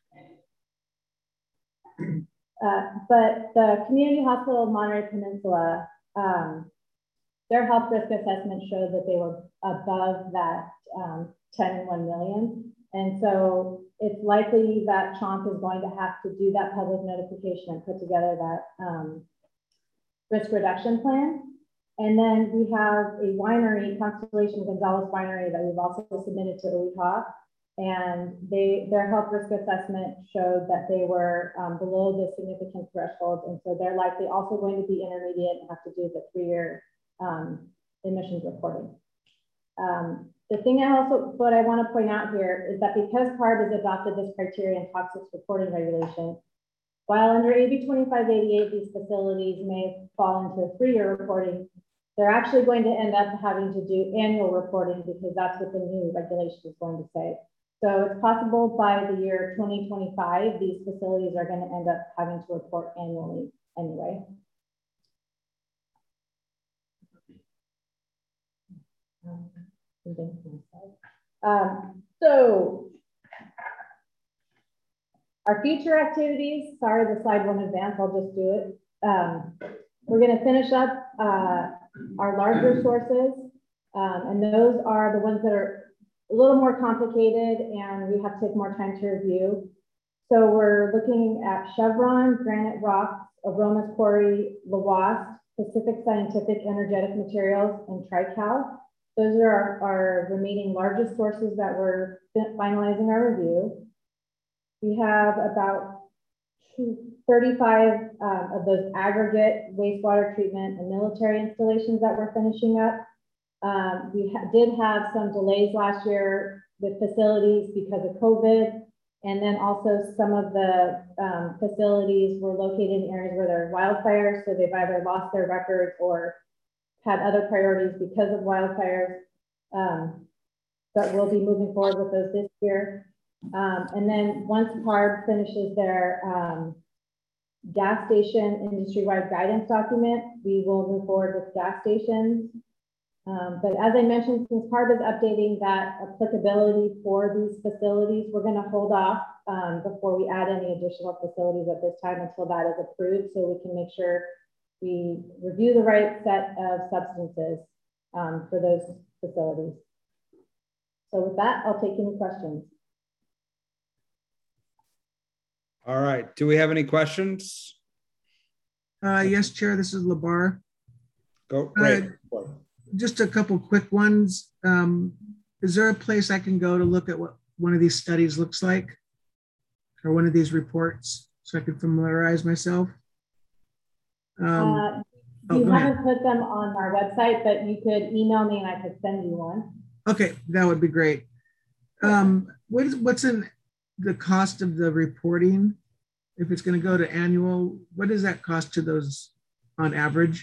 Uh, but the Community Hospital of Monterey Peninsula, um, their health risk assessment showed that they were above that um, ten and one million. And so it's likely that CHOMP is going to have to do that public notification and put together that um, risk reduction plan. And then we have a winery, Constellation Gonzalez Winery, that we've also submitted to O E H A. And they, their health risk assessment showed that they were um, below the significant threshold. And so they're likely also going to be intermediate and have to do the three-year um, emissions reporting. Um, the thing I also, what I want to point out here is that because C A R B has adopted this criteria and toxics reporting regulation, while under A B twenty-five eighty-eight, these facilities may fall into a three-year reporting, they're actually going to end up having to do annual reporting because that's what the new regulation is going to say. So it's possible by the year twenty twenty-five, these facilities are going to end up having to report annually anyway. Um, so our future activities, sorry, the slide won't advance, I'll just do it. Um, we're going to finish up uh, our larger sources, um, and those are the ones that are a little more complicated and we have to take more time to review. So we're looking at Chevron, Granite Rock, Aromas Quarry, Lhoist, Pacific Scientific Energetic Materials, and Trical. Those are our, our remaining largest sources that we're finalizing our review. We have about thirty-five um, of those aggregate wastewater treatment and military installations that we're finishing up. Um, we ha did have some delays last year with facilities because of COVID. And then also some of the um, facilities were located in areas where there are wildfires. So they've either lost their records or had other priorities because of wildfires. Um, but we'll be moving forward with those this year. Um, and then once C A R B finishes their um, gas station industry-wide guidance document, we will move forward with gas stations. Um, but as I mentioned, since C A R B is updating that applicability for these facilities, we're going to hold off um, before we add any additional facilities at this time until that is approved, so we can make sure we review the right set of substances um, for those facilities. So with that, I'll take any questions. All right. Do we have any questions? Uh, yes, Chair, this is Labar. Go, right. Uh, just a couple quick ones. Um, is there a place I can go to look at what one of these studies looks like, or one of these reports, so I can familiarize myself? Um, uh, oh, you go haven't ahead. put them on our website, but you could email me and I could send you one. Okay, that would be great. Um, what is, what's in the cost of the reporting? If it's going to go to annual, what does that cost to those on average?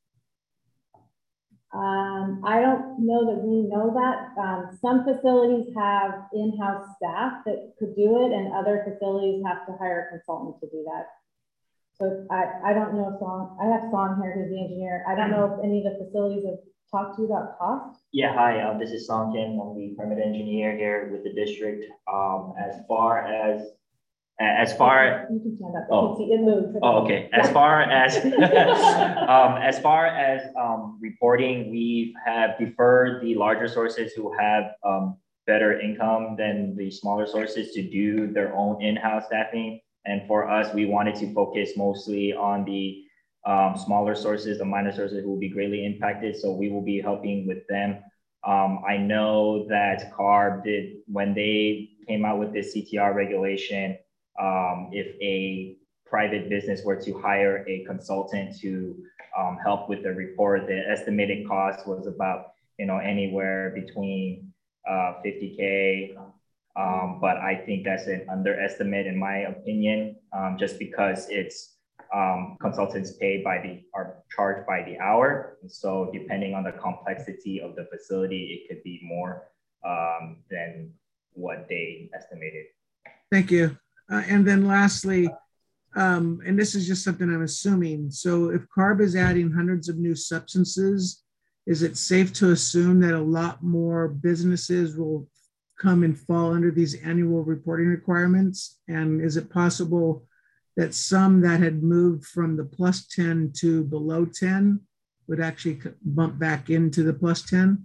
Um, I don't know that we know that. Um, some facilities have in-house staff that could do it, and other facilities have to hire a consultant to do that. So I, I don't know if Song, I have Song here, who's the engineer. I don't know if any of the facilities have talked to you about cost. Yeah, hi, um, this is Song Kim. I'm the permit engineer here with the district. Um, as far as As far you can stand up. Oh. You can see it moves. Oh, okay. As Yeah. far as um, as far as um, reporting, we have deferred the larger sources who have um, better income than the smaller sources to do their own in-house staffing. And for us, we wanted to focus mostly on the um, smaller sources, the minor sources who will be greatly impacted. So we will be helping with them Um, I know that CARB did, when they came out with this C T R regulation, um, if a private business were to hire a consultant to um, help with the report, the estimated cost was about, you know, anywhere between uh, fifty K. Um, but I think that's an underestimate in my opinion, um, just because it's um, consultants paid by the, are charged by the hour. And so depending on the complexity of the facility, it could be more um, than what they estimated. Thank you. Uh, and then lastly, um, and this is just something I'm assuming. So if CARB is adding hundreds of new substances, is it safe to assume that a lot more businesses will come and fall under these annual reporting requirements? And is it possible that some that had moved from the plus ten to below ten would actually bump back into the plus ten?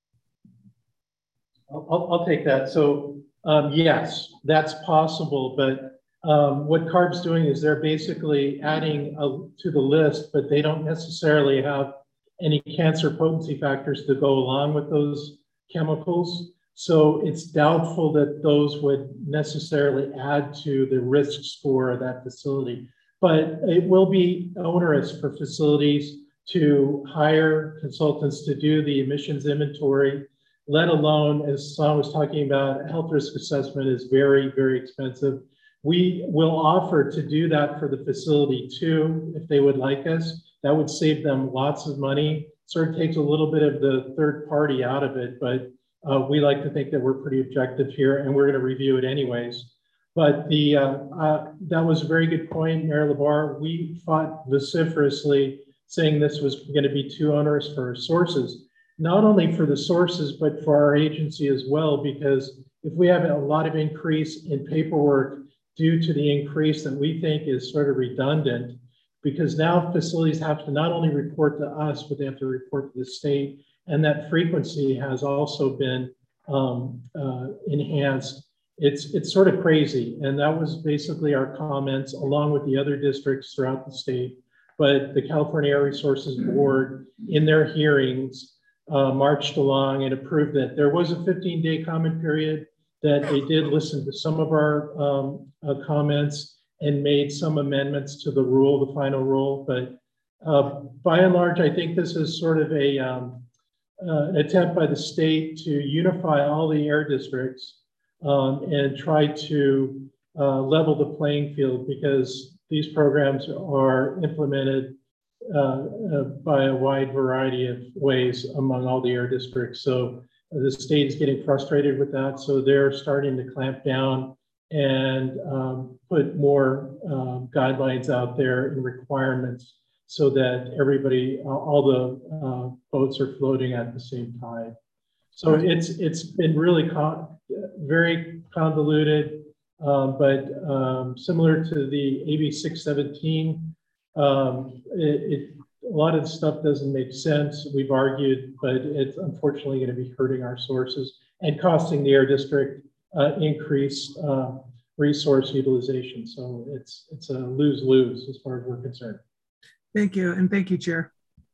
I'll, I'll take that. So um, yes, that's possible, but um, what CARB's doing is they're basically adding a, to the list, but they don't necessarily have any cancer potency factors to go along with those chemicals. So it's doubtful that those would necessarily add to the risk score of that facility. But it will be onerous for facilities to hire consultants to do the emissions inventory, let alone, as Sam was talking about, health risk assessment is very, very expensive. We will offer to do that for the facility too, if they would like us. That would save them lots of money. Sort of takes a little bit of the third party out of it, but uh, we like to think that we're pretty objective here, and we're going to review it anyways. But the uh, uh, that was a very good point, Mayor LaBarre. We fought vociferously saying this was going to be too onerous for our sources, not only for the sources, but for our agency as well, because if we have a lot of increase in paperwork due to the increase that we think is sort of redundant, because now facilities have to not only report to us, but they have to report to the state. And that frequency has also been um, uh, enhanced. It's, it's sort of crazy. And that was basically our comments along with the other districts throughout the state. But the California Air Resources Board in their hearings uh, marched along and approved that there was a fifteen day comment period, that they did listen to some of our um, uh, comments and made some amendments to the rule, the final rule. But uh, by and large, I think this is sort of a, um, uh, an attempt by the state to unify all the air districts um, and try to uh, level the playing field, because these programs are implemented uh, uh, by a wide variety of ways among all the air districts. So the state is getting frustrated with that. So they're starting to clamp down and um, put more um, guidelines out there and requirements so that everybody, uh, all the uh, boats are floating at the same tide. So it's it's been really con very convoluted, um, but um, similar to the A B six seventeen, um, it, it, a lot of the stuff doesn't make sense. We've argued, but it's unfortunately going to be hurting our sources and costing the air district uh, increased uh, resource utilization. So it's it's a lose-lose as far as we're concerned. Thank you, and thank you, Chair.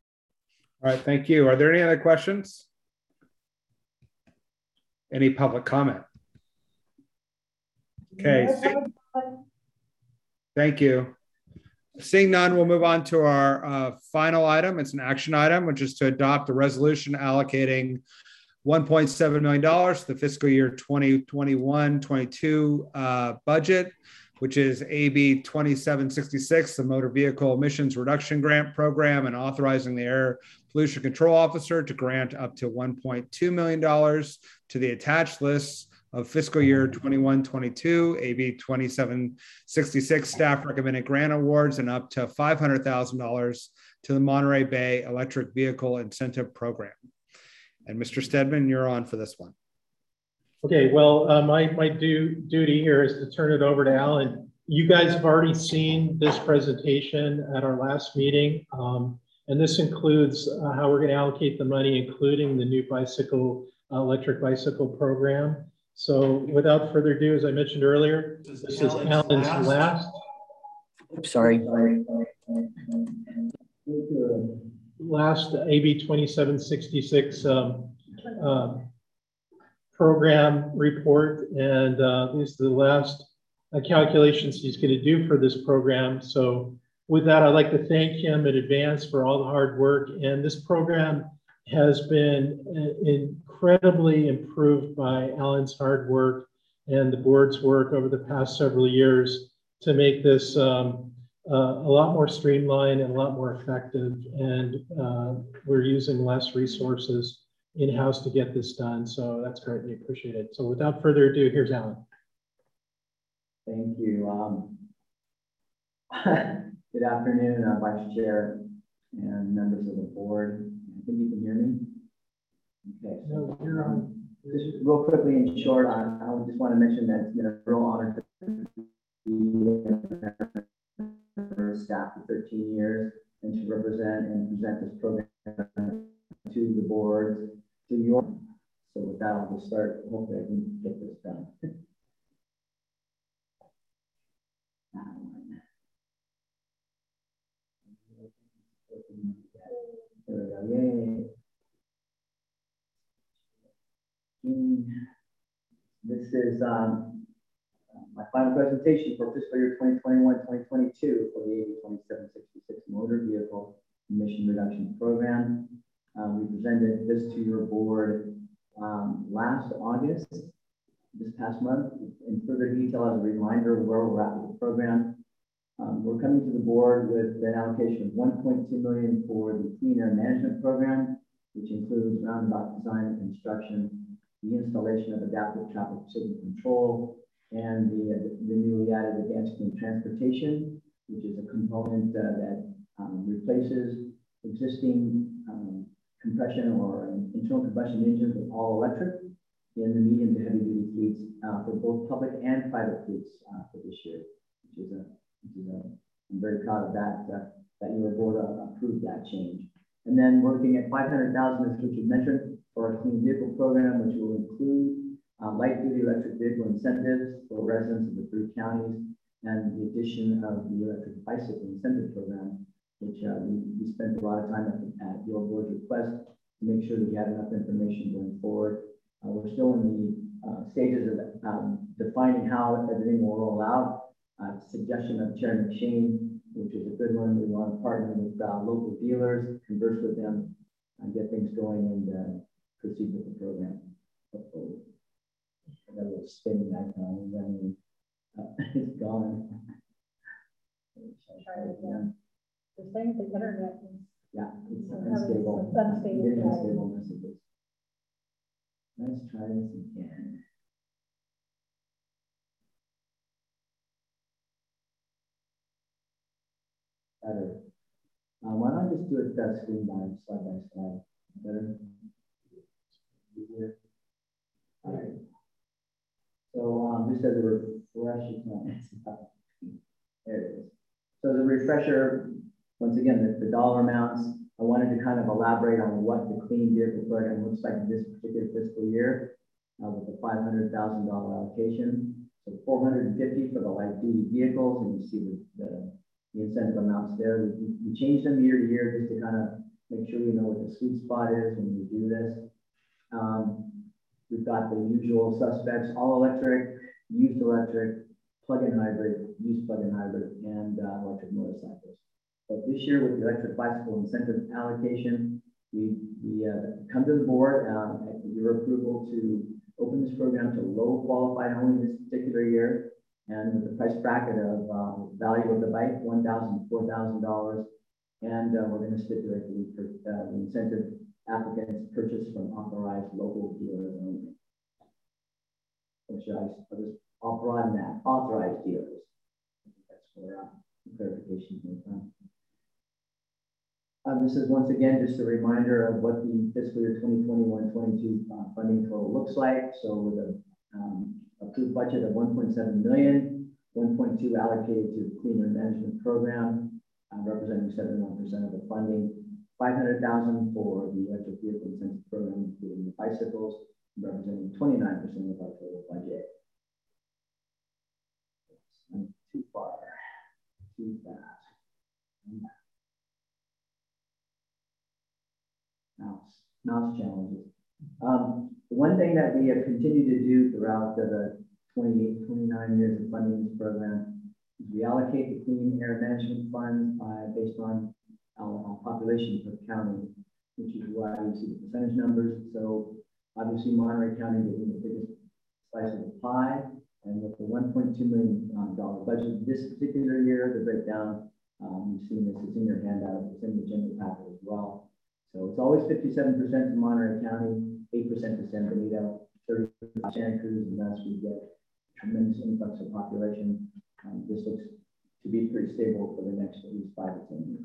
All right, thank you. Are there any other questions? Any public comment? Okay. Thank you. Seeing none, we'll move on to our uh, final item. It's an action item, which is to adopt a resolution allocating one point seven million dollars to the fiscal year twenty twenty-one twenty-two uh, budget, which is A B twenty-seven sixty-six, the Motor Vehicle Emissions Reduction Grant Program, and authorizing the Air Pollution Control Officer to grant up to one point two million dollars to the attached list of fiscal year twenty-one twenty-two, A B twenty-seven sixty-six staff recommended grant awards, and up to five hundred thousand dollars to the Monterey Bay Electric Vehicle Incentive Program. And Mister Stedman, you're on for this one. Okay, well, uh, my, my due, duty here is to turn it over to Alan. You guys have already seen this presentation at our last meeting, um, and this includes uh, how we're going to allocate the money, including the new bicycle, uh, electric bicycle program. So without further ado, as I mentioned earlier, this is Alan's last. Sorry. Last A B twenty-seven sixty-six um, um, program report, and uh, these are the last uh, calculations he's going to do for this program. So with that, I'd like to thank him in advance for all the hard work. And this program has been incredibly improved by Alan's hard work and the board's work over the past several years to make this um, uh, a lot more streamlined and a lot more effective. And uh, we're using less resources in-house to get this done. So that's greatly appreciated. So without further ado, here's Alan. Thank you. Um, good afternoon, uh, Vice Chair and members of the board. I think you can hear me. Okay. So, you're on. Just real quickly and short, I, I just want to mention that it's been a real honor to be staff for thirteen years and to represent and present this program to the board, to your. So with that, I'll just start. Hopefully, I can get this done. There we go. Yay. This is um, my final presentation for fiscal year twenty twenty-one twenty twenty-two for the A B twenty-seven sixty-six Motor Vehicle Emission Reduction Program. Um, we presented this to your board um, last August, this past month, in further detail as a reminder of where we're at with the program. Um, we're coming to the board with an allocation of one point two million dollars for the Clean Air Management Program, which includes roundabout design and construction, the installation of adaptive traffic signal control, and the, uh, the newly added advanced clean transportation, which is a component uh, that um, replaces existing um, compression or internal combustion engines with all electric in the medium to heavy duty fleets uh, for both public and private fleets uh, for this year, which is a, which is a I'm very proud of that, uh, that your board uh, approved that change. And then we're looking at five hundred thousand, as Richard mentioned, for our clean vehicle program, which will include uh, light duty electric vehicle incentives for residents of the three counties, and the addition of the electric bicycle incentive program, which uh, we, we spent a lot of time at, at your board's request to make sure that we have enough information going forward. Uh, we're still in the uh, stages of um, defining how everything will roll out. Uh, suggestion of Chair McShane, which is a good one. We want to partner with uh, local dealers, converse with them, and get things going and uh, proceed with the program. Hopefully. I got a little spin back on and then uh, it's gone. Try it again. The same with the internet. Yeah, it's So unstable. it's unstable. Getting unstable messages. Let's try this again. Better. Uh, why don't I just do it uh, screen by side by side? Better. Easier. All right. So um, just as a refresh, there it is. So as a refresher, once again, the, the dollar amounts, I wanted to kind of elaborate on what the clean vehicle program looks like this particular fiscal year uh, with the five hundred thousand dollar allocation. So four hundred fifty for the light duty vehicles, and you see the, the, the incentive amounts there. We, we change them year to year just to kind of make sure we know what the sweet spot is when we do this. Um, we've got the usual suspects, all electric, used electric, plug-in hybrid, used plug-in hybrid, and uh, electric motorcycles. But this year with the electric bicycle incentive allocation, we, we uh, come to the board um, at your approval to open this program to low qualified only this particular year, and with the price bracket of uh, value of the bike, one thousand dollars, four thousand dollars, and uh, we're going to stipulate the, uh, the incentive applicants purchase from authorized local dealers only. Or should I, I'll just I'll broaden that, authorized dealers. That's where uh, clarification came from. Uh, this is once again just a reminder of what the fiscal year twenty twenty-one twenty-two uh, funding total looks like. So with a um, approved budget of one point seven million, one point two allocated to the Clean Air Management Program, uh, representing seventy-one percent of the funding, five hundred thousand for the electric vehicle incentive program, including the bicycles, representing twenty-nine percent of our total budget. I'm too far, too fast. Mouse, mouse challenges. Um, thing that we have continued to do throughout the, the twenty-eight, twenty-nine years of funding this program is we allocate the clean air management funds by, based on our, our population per county, which is why you see the percentage numbers. So obviously Monterey County getting the biggest slice of the pie, and with the one point two million dollar budget this particular year, the breakdown, um, you've seen this, it's in your handout, it's in the agenda packet as well. So it's always fifty-seven percent to Monterey County, eight percent to San Benito, thirty percent to Santa Cruz, and thus we get tremendous influx of population. Um, this looks to be pretty stable for the next at least five to ten years.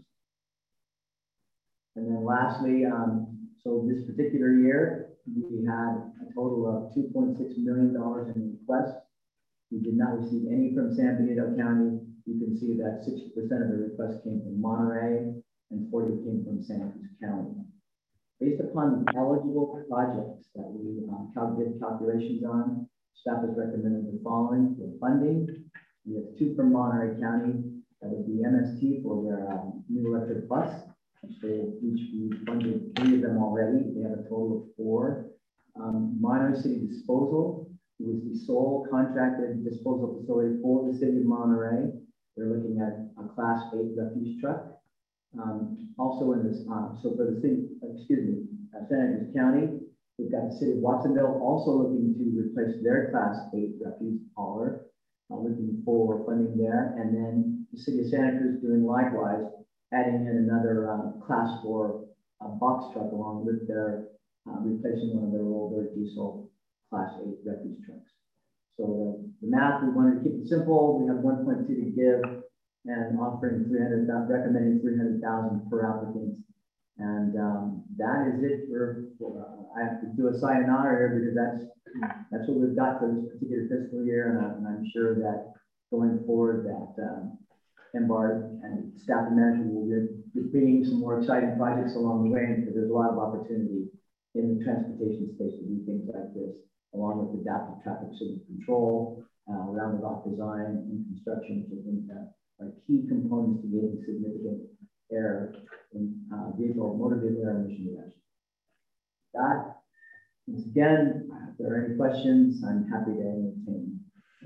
And then lastly, um, so this particular year, we had a total of two point six million dollars in requests. We did not receive any from San Benito County. You can see that sixty percent of the requests came from Monterey and forty came from Santa Cruz County. Based upon the eligible projects that we um, did calculations on, staff has recommended the following for funding. We have two from Monterey County. That would be M S T for their um, new electric bus. They each we funded three of them already. They have a total of four. Um, Monterey City Disposal, who is the sole contracted disposal facility for the city of Monterey. They're looking at a class eight refuse truck. Um, also in this, um, so for the city, excuse me, uh, Santa Cruz County, we've got the city of Watsonville also looking to replace their class eight refuse hauler, uh, looking for funding there. And then the city of Santa Cruz doing likewise, adding in another um, class four uh, box truck along with their, uh, replacing one of their older diesel class eight refuse trucks. So the, the math, we wanted to keep it simple. We have one point two to give, and offering three hundred, recommending three hundred thousand per applicant. And um, that is it for, for uh, I have to do a sign and honor here because that's, that's what we've got for this particular fiscal year. And, I, and I'm sure that going forward that um, M B A R and staff and management will be bringing some more exciting projects along the way, because there's a lot of opportunity in the transportation space to do things like this, along with adaptive traffic signal control, uh, roundabout design and construction, which I think that are key components to getting significant air in uh, vehicle, motor vehicle air emission reduction. That, once again, if there are any questions, I'm happy to entertain.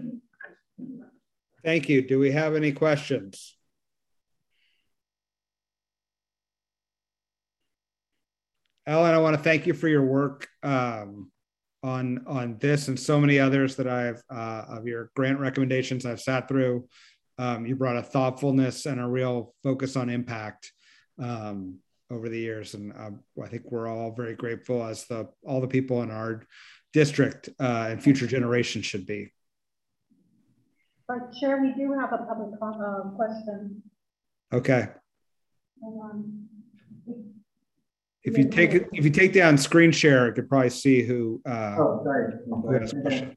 Thank you. Do we have any questions? Ellen, I want to thank you for your work um, on, on this and so many others that I've, uh, of your grant recommendations I've sat through. Um, you brought a thoughtfulness and a real focus on impact um, over the years. And uh, I think we're all very grateful, as the all the people in our district uh, and future generations should be. But Chair, we do have a public uh, question. Okay. Hold on. If you take it, if you take down screen share, you could probably see who, uh, oh, sorry. who has a question.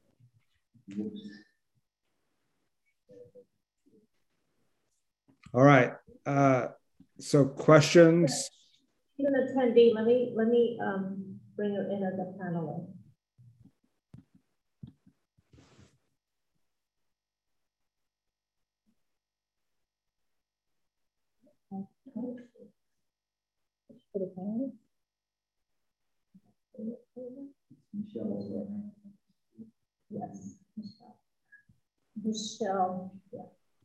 All right. Uh, so questions. He's an attendee. Let me let me um, bring her in as a panelist. Yes, Michelle. Michelle. Yeah.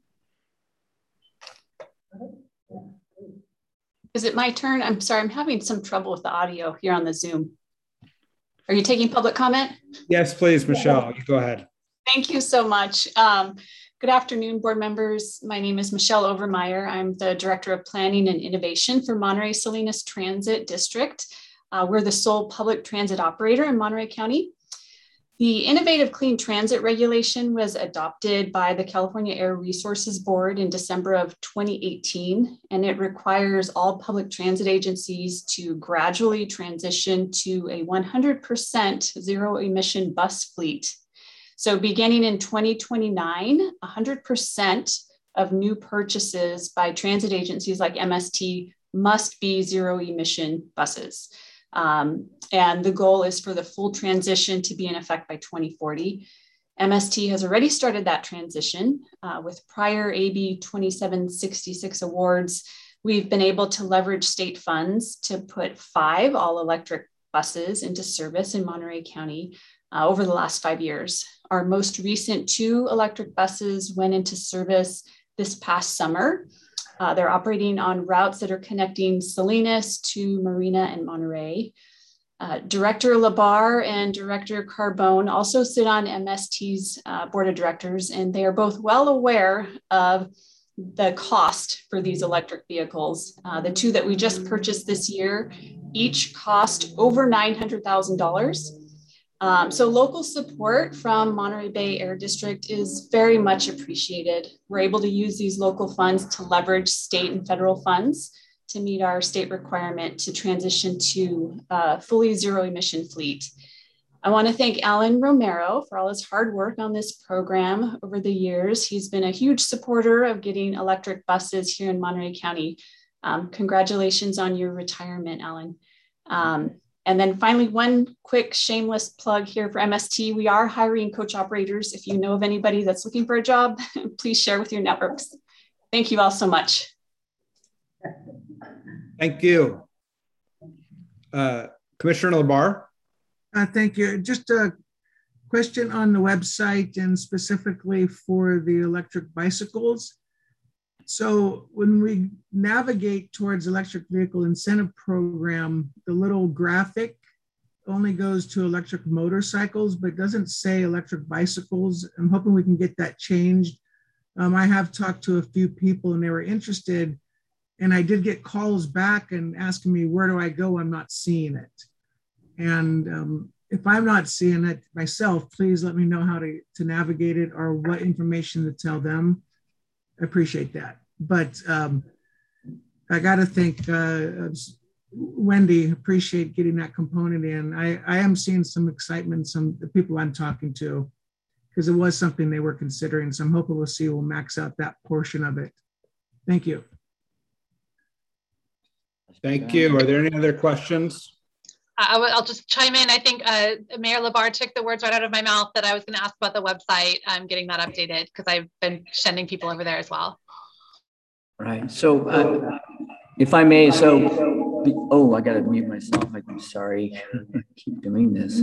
Is it my turn? I'm sorry, I'm having some trouble with the audio here on the Zoom. Are you taking public comment? Yes, please, Michelle, you go ahead. Thank you so much. Um, good afternoon, board members. My name is Michelle Overmeyer. I'm the Director of Planning and Innovation for Monterey Salinas Transit District. Uh, we're the sole public transit operator in Monterey County. The Innovative Clean Transit Regulation was adopted by the California Air Resources Board in December of twenty eighteen, and it requires all public transit agencies to gradually transition to a one hundred percent zero emission bus fleet. So beginning in twenty twenty-nine, one hundred percent of new purchases by transit agencies like M S T must be zero emission buses. Um, and the goal is for the full transition to be in effect by twenty forty. M S T has already started that transition uh, with prior A B twenty-seven sixty-six awards. We've been able to leverage state funds to put five all electric buses into service in Monterey County uh, over the last five years. Our most recent two electric buses went into service this past summer. Uh, they're operating on routes that are connecting Salinas to Marina and Monterey. Uh, Director Labar and Director Carbone also sit on M S T's uh, board of directors, and they are both well aware of the cost for these electric vehicles. Uh, the two that we just purchased this year each cost over nine hundred thousand dollars. Um, so local support from Monterey Bay Air District is very much appreciated. We're able to use these local funds to leverage state and federal funds to meet our state requirement to transition to a fully zero emission fleet. I want to thank Alan Romero for all his hard work on this program over the years. He's been a huge supporter of getting electric buses here in Monterey County. Um, congratulations on your retirement, Alan. Um, and then finally, one quick shameless plug here for M S T. We are hiring coach operators. If you know of anybody that's looking for a job, please share with your networks. Thank you all so much. Thank you. Uh, Commissioner Labar. Uh, thank you. Just a question on the website and specifically for the electric bicycles. So when we navigate towards electric vehicle incentive program, the little graphic only goes to electric motorcycles, but doesn't say electric bicycles. I'm hoping we can get that changed. Um, I have talked to a few people and they were interested, and I did get calls back and asking me, where do I go? I'm not seeing it. And um, if I'm not seeing it myself, please let me know how to, to navigate it or what information to tell them. I appreciate that. But um, I got to thank uh, Wendy, appreciate getting that component in. I, I am seeing some excitement, some the people I'm talking to, because it was something they were considering. So I'm hoping we'll see we'll max out that portion of it. Thank you. Thank you. Are there any other questions? I will, I'll just chime in. I think uh, Mayor Labar took the words right out of my mouth that I was going to ask about the website. I'm getting that updated because I've been sending people over there as well. Right. So uh, if I may, so, oh, I got to mute myself. I'm sorry. I keep doing this.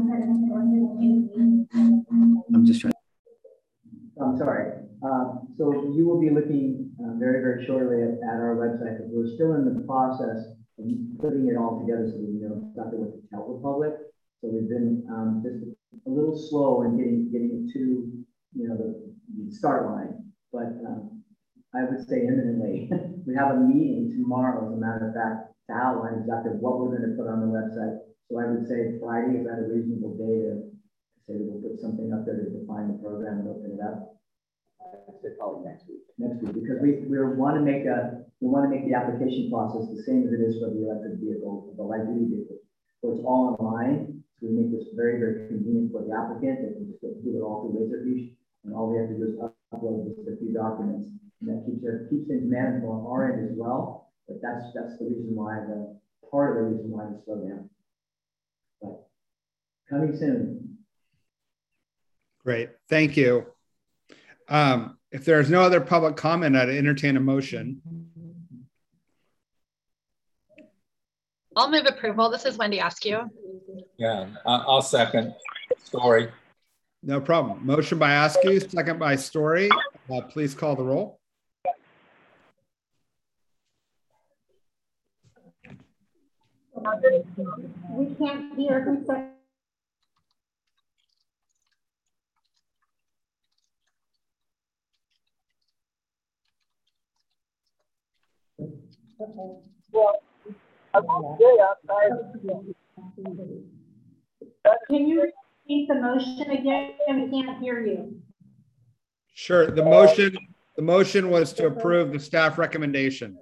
I'm just trying. I'm sorry. Uh, so you will be looking uh, very, very shortly at, at our website, because we're still in the process of putting it all together so that we know exactly what to tell the public. So we've been um, just a little slow in getting getting it to you know the, the start line, but um, I would say imminently. We have a meeting tomorrow, as a matter of fact, to outline exactly what we're going to put on the website. So I would say Friday is that a reasonable day to say that we'll put something up there to define the program and open it up. I'd say probably next week. Next week, because we we want to make a we want to make the application process the same as it is for the electric vehicle, the light duty vehicle. So it's all online. So we make this very very convenient for the applicant. They can just do it all through Laserfish, and all we have to do is upload just a few documents, and that keeps their keeps things manageable on our end as well. But that's that's the reason why the part of the reason why we slow down. But coming soon. Great, thank you. Um, if there's no other public comment, I'd entertain a motion. I'll move approval. This is Wendy Askew. Yeah, I'll second. Story. No problem. Motion by Askew, second by Story. Uh, please call the roll. We can't hear who said. Can you repeat the motion again? We can't hear you. Sure. The motion, the motion was to approve the staff recommendation.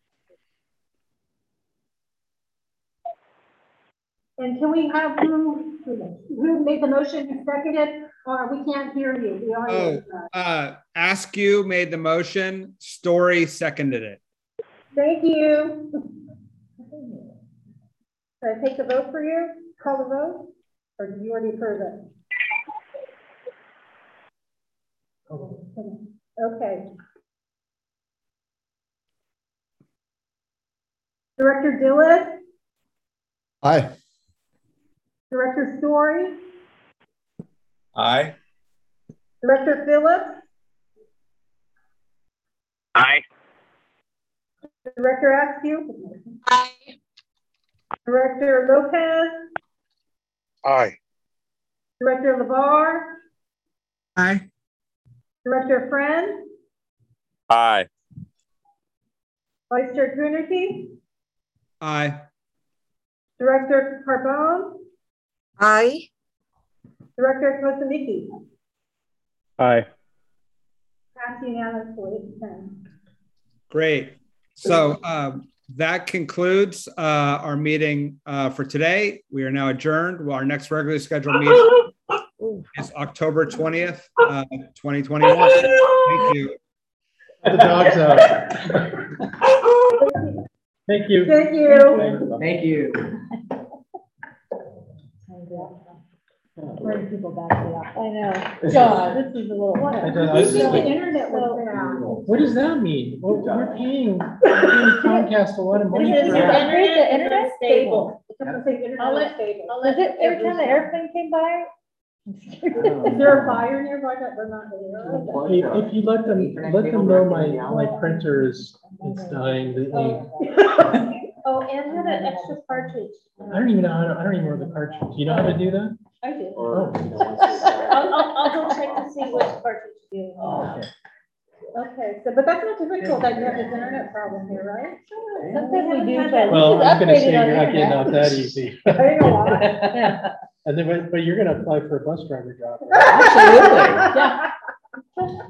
And can we have who, who made the motion and seconded, or we can't hear you? The audio. Oh, uh, Askew made the motion. Story seconded it. Thank you. Should I take the vote for you? Call the vote? Or did you already approve it? Okay. Director Dillis? Aye. Director Story, Aye. Director Phillips, Aye. Director Askew, Aye. Director Lopez, Aye. Director LeVar, Aye. Director Friend, Aye. Vice Chair Coonerty, Aye. Director Carbone, Aye. Director Kosamiki. Aye. Passed unanimously, eight to ten. Great. So um, that concludes uh, our meeting uh, for today. We are now adjourned. Well, our next regularly scheduled meeting is October twentieth, uh, twenty twenty-one. Thank you. The dog's out. Thank you. Thank you. Thank you. Bring people back to that. I know. God, this is a little. I don't- You said the internet was down. What does that mean? Well, we're paying, we're paying Comcast a lot of money Is for the that. internet, the internet stable? It kept on saying internet I'll was let- stable. Was it every time the airplane came by? Is there a fire nearby that we're not aware of? If, if you let them, let them know my, my printer is, it's dying, the ink. Oh, and had an extra cartridge. I don't even know how to, I don't even know the cartridge. Do you know how to do that? I do. Oh. I'll, I'll, I'll go check to see which cartridge you use. Okay. Okay, so, but that's not typical that you have this internet problem here, right? Sometimes we do, but. Well, we I was gonna upgraded say, our you're not getting internet. out that easy. I know why. Yeah. And then, but, but you're gonna apply for a bus driver job. Yeah.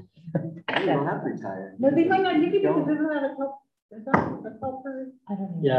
You don't have to retire. But they might not give you because isn't that a help, is that a helper? I don't know. Yeah,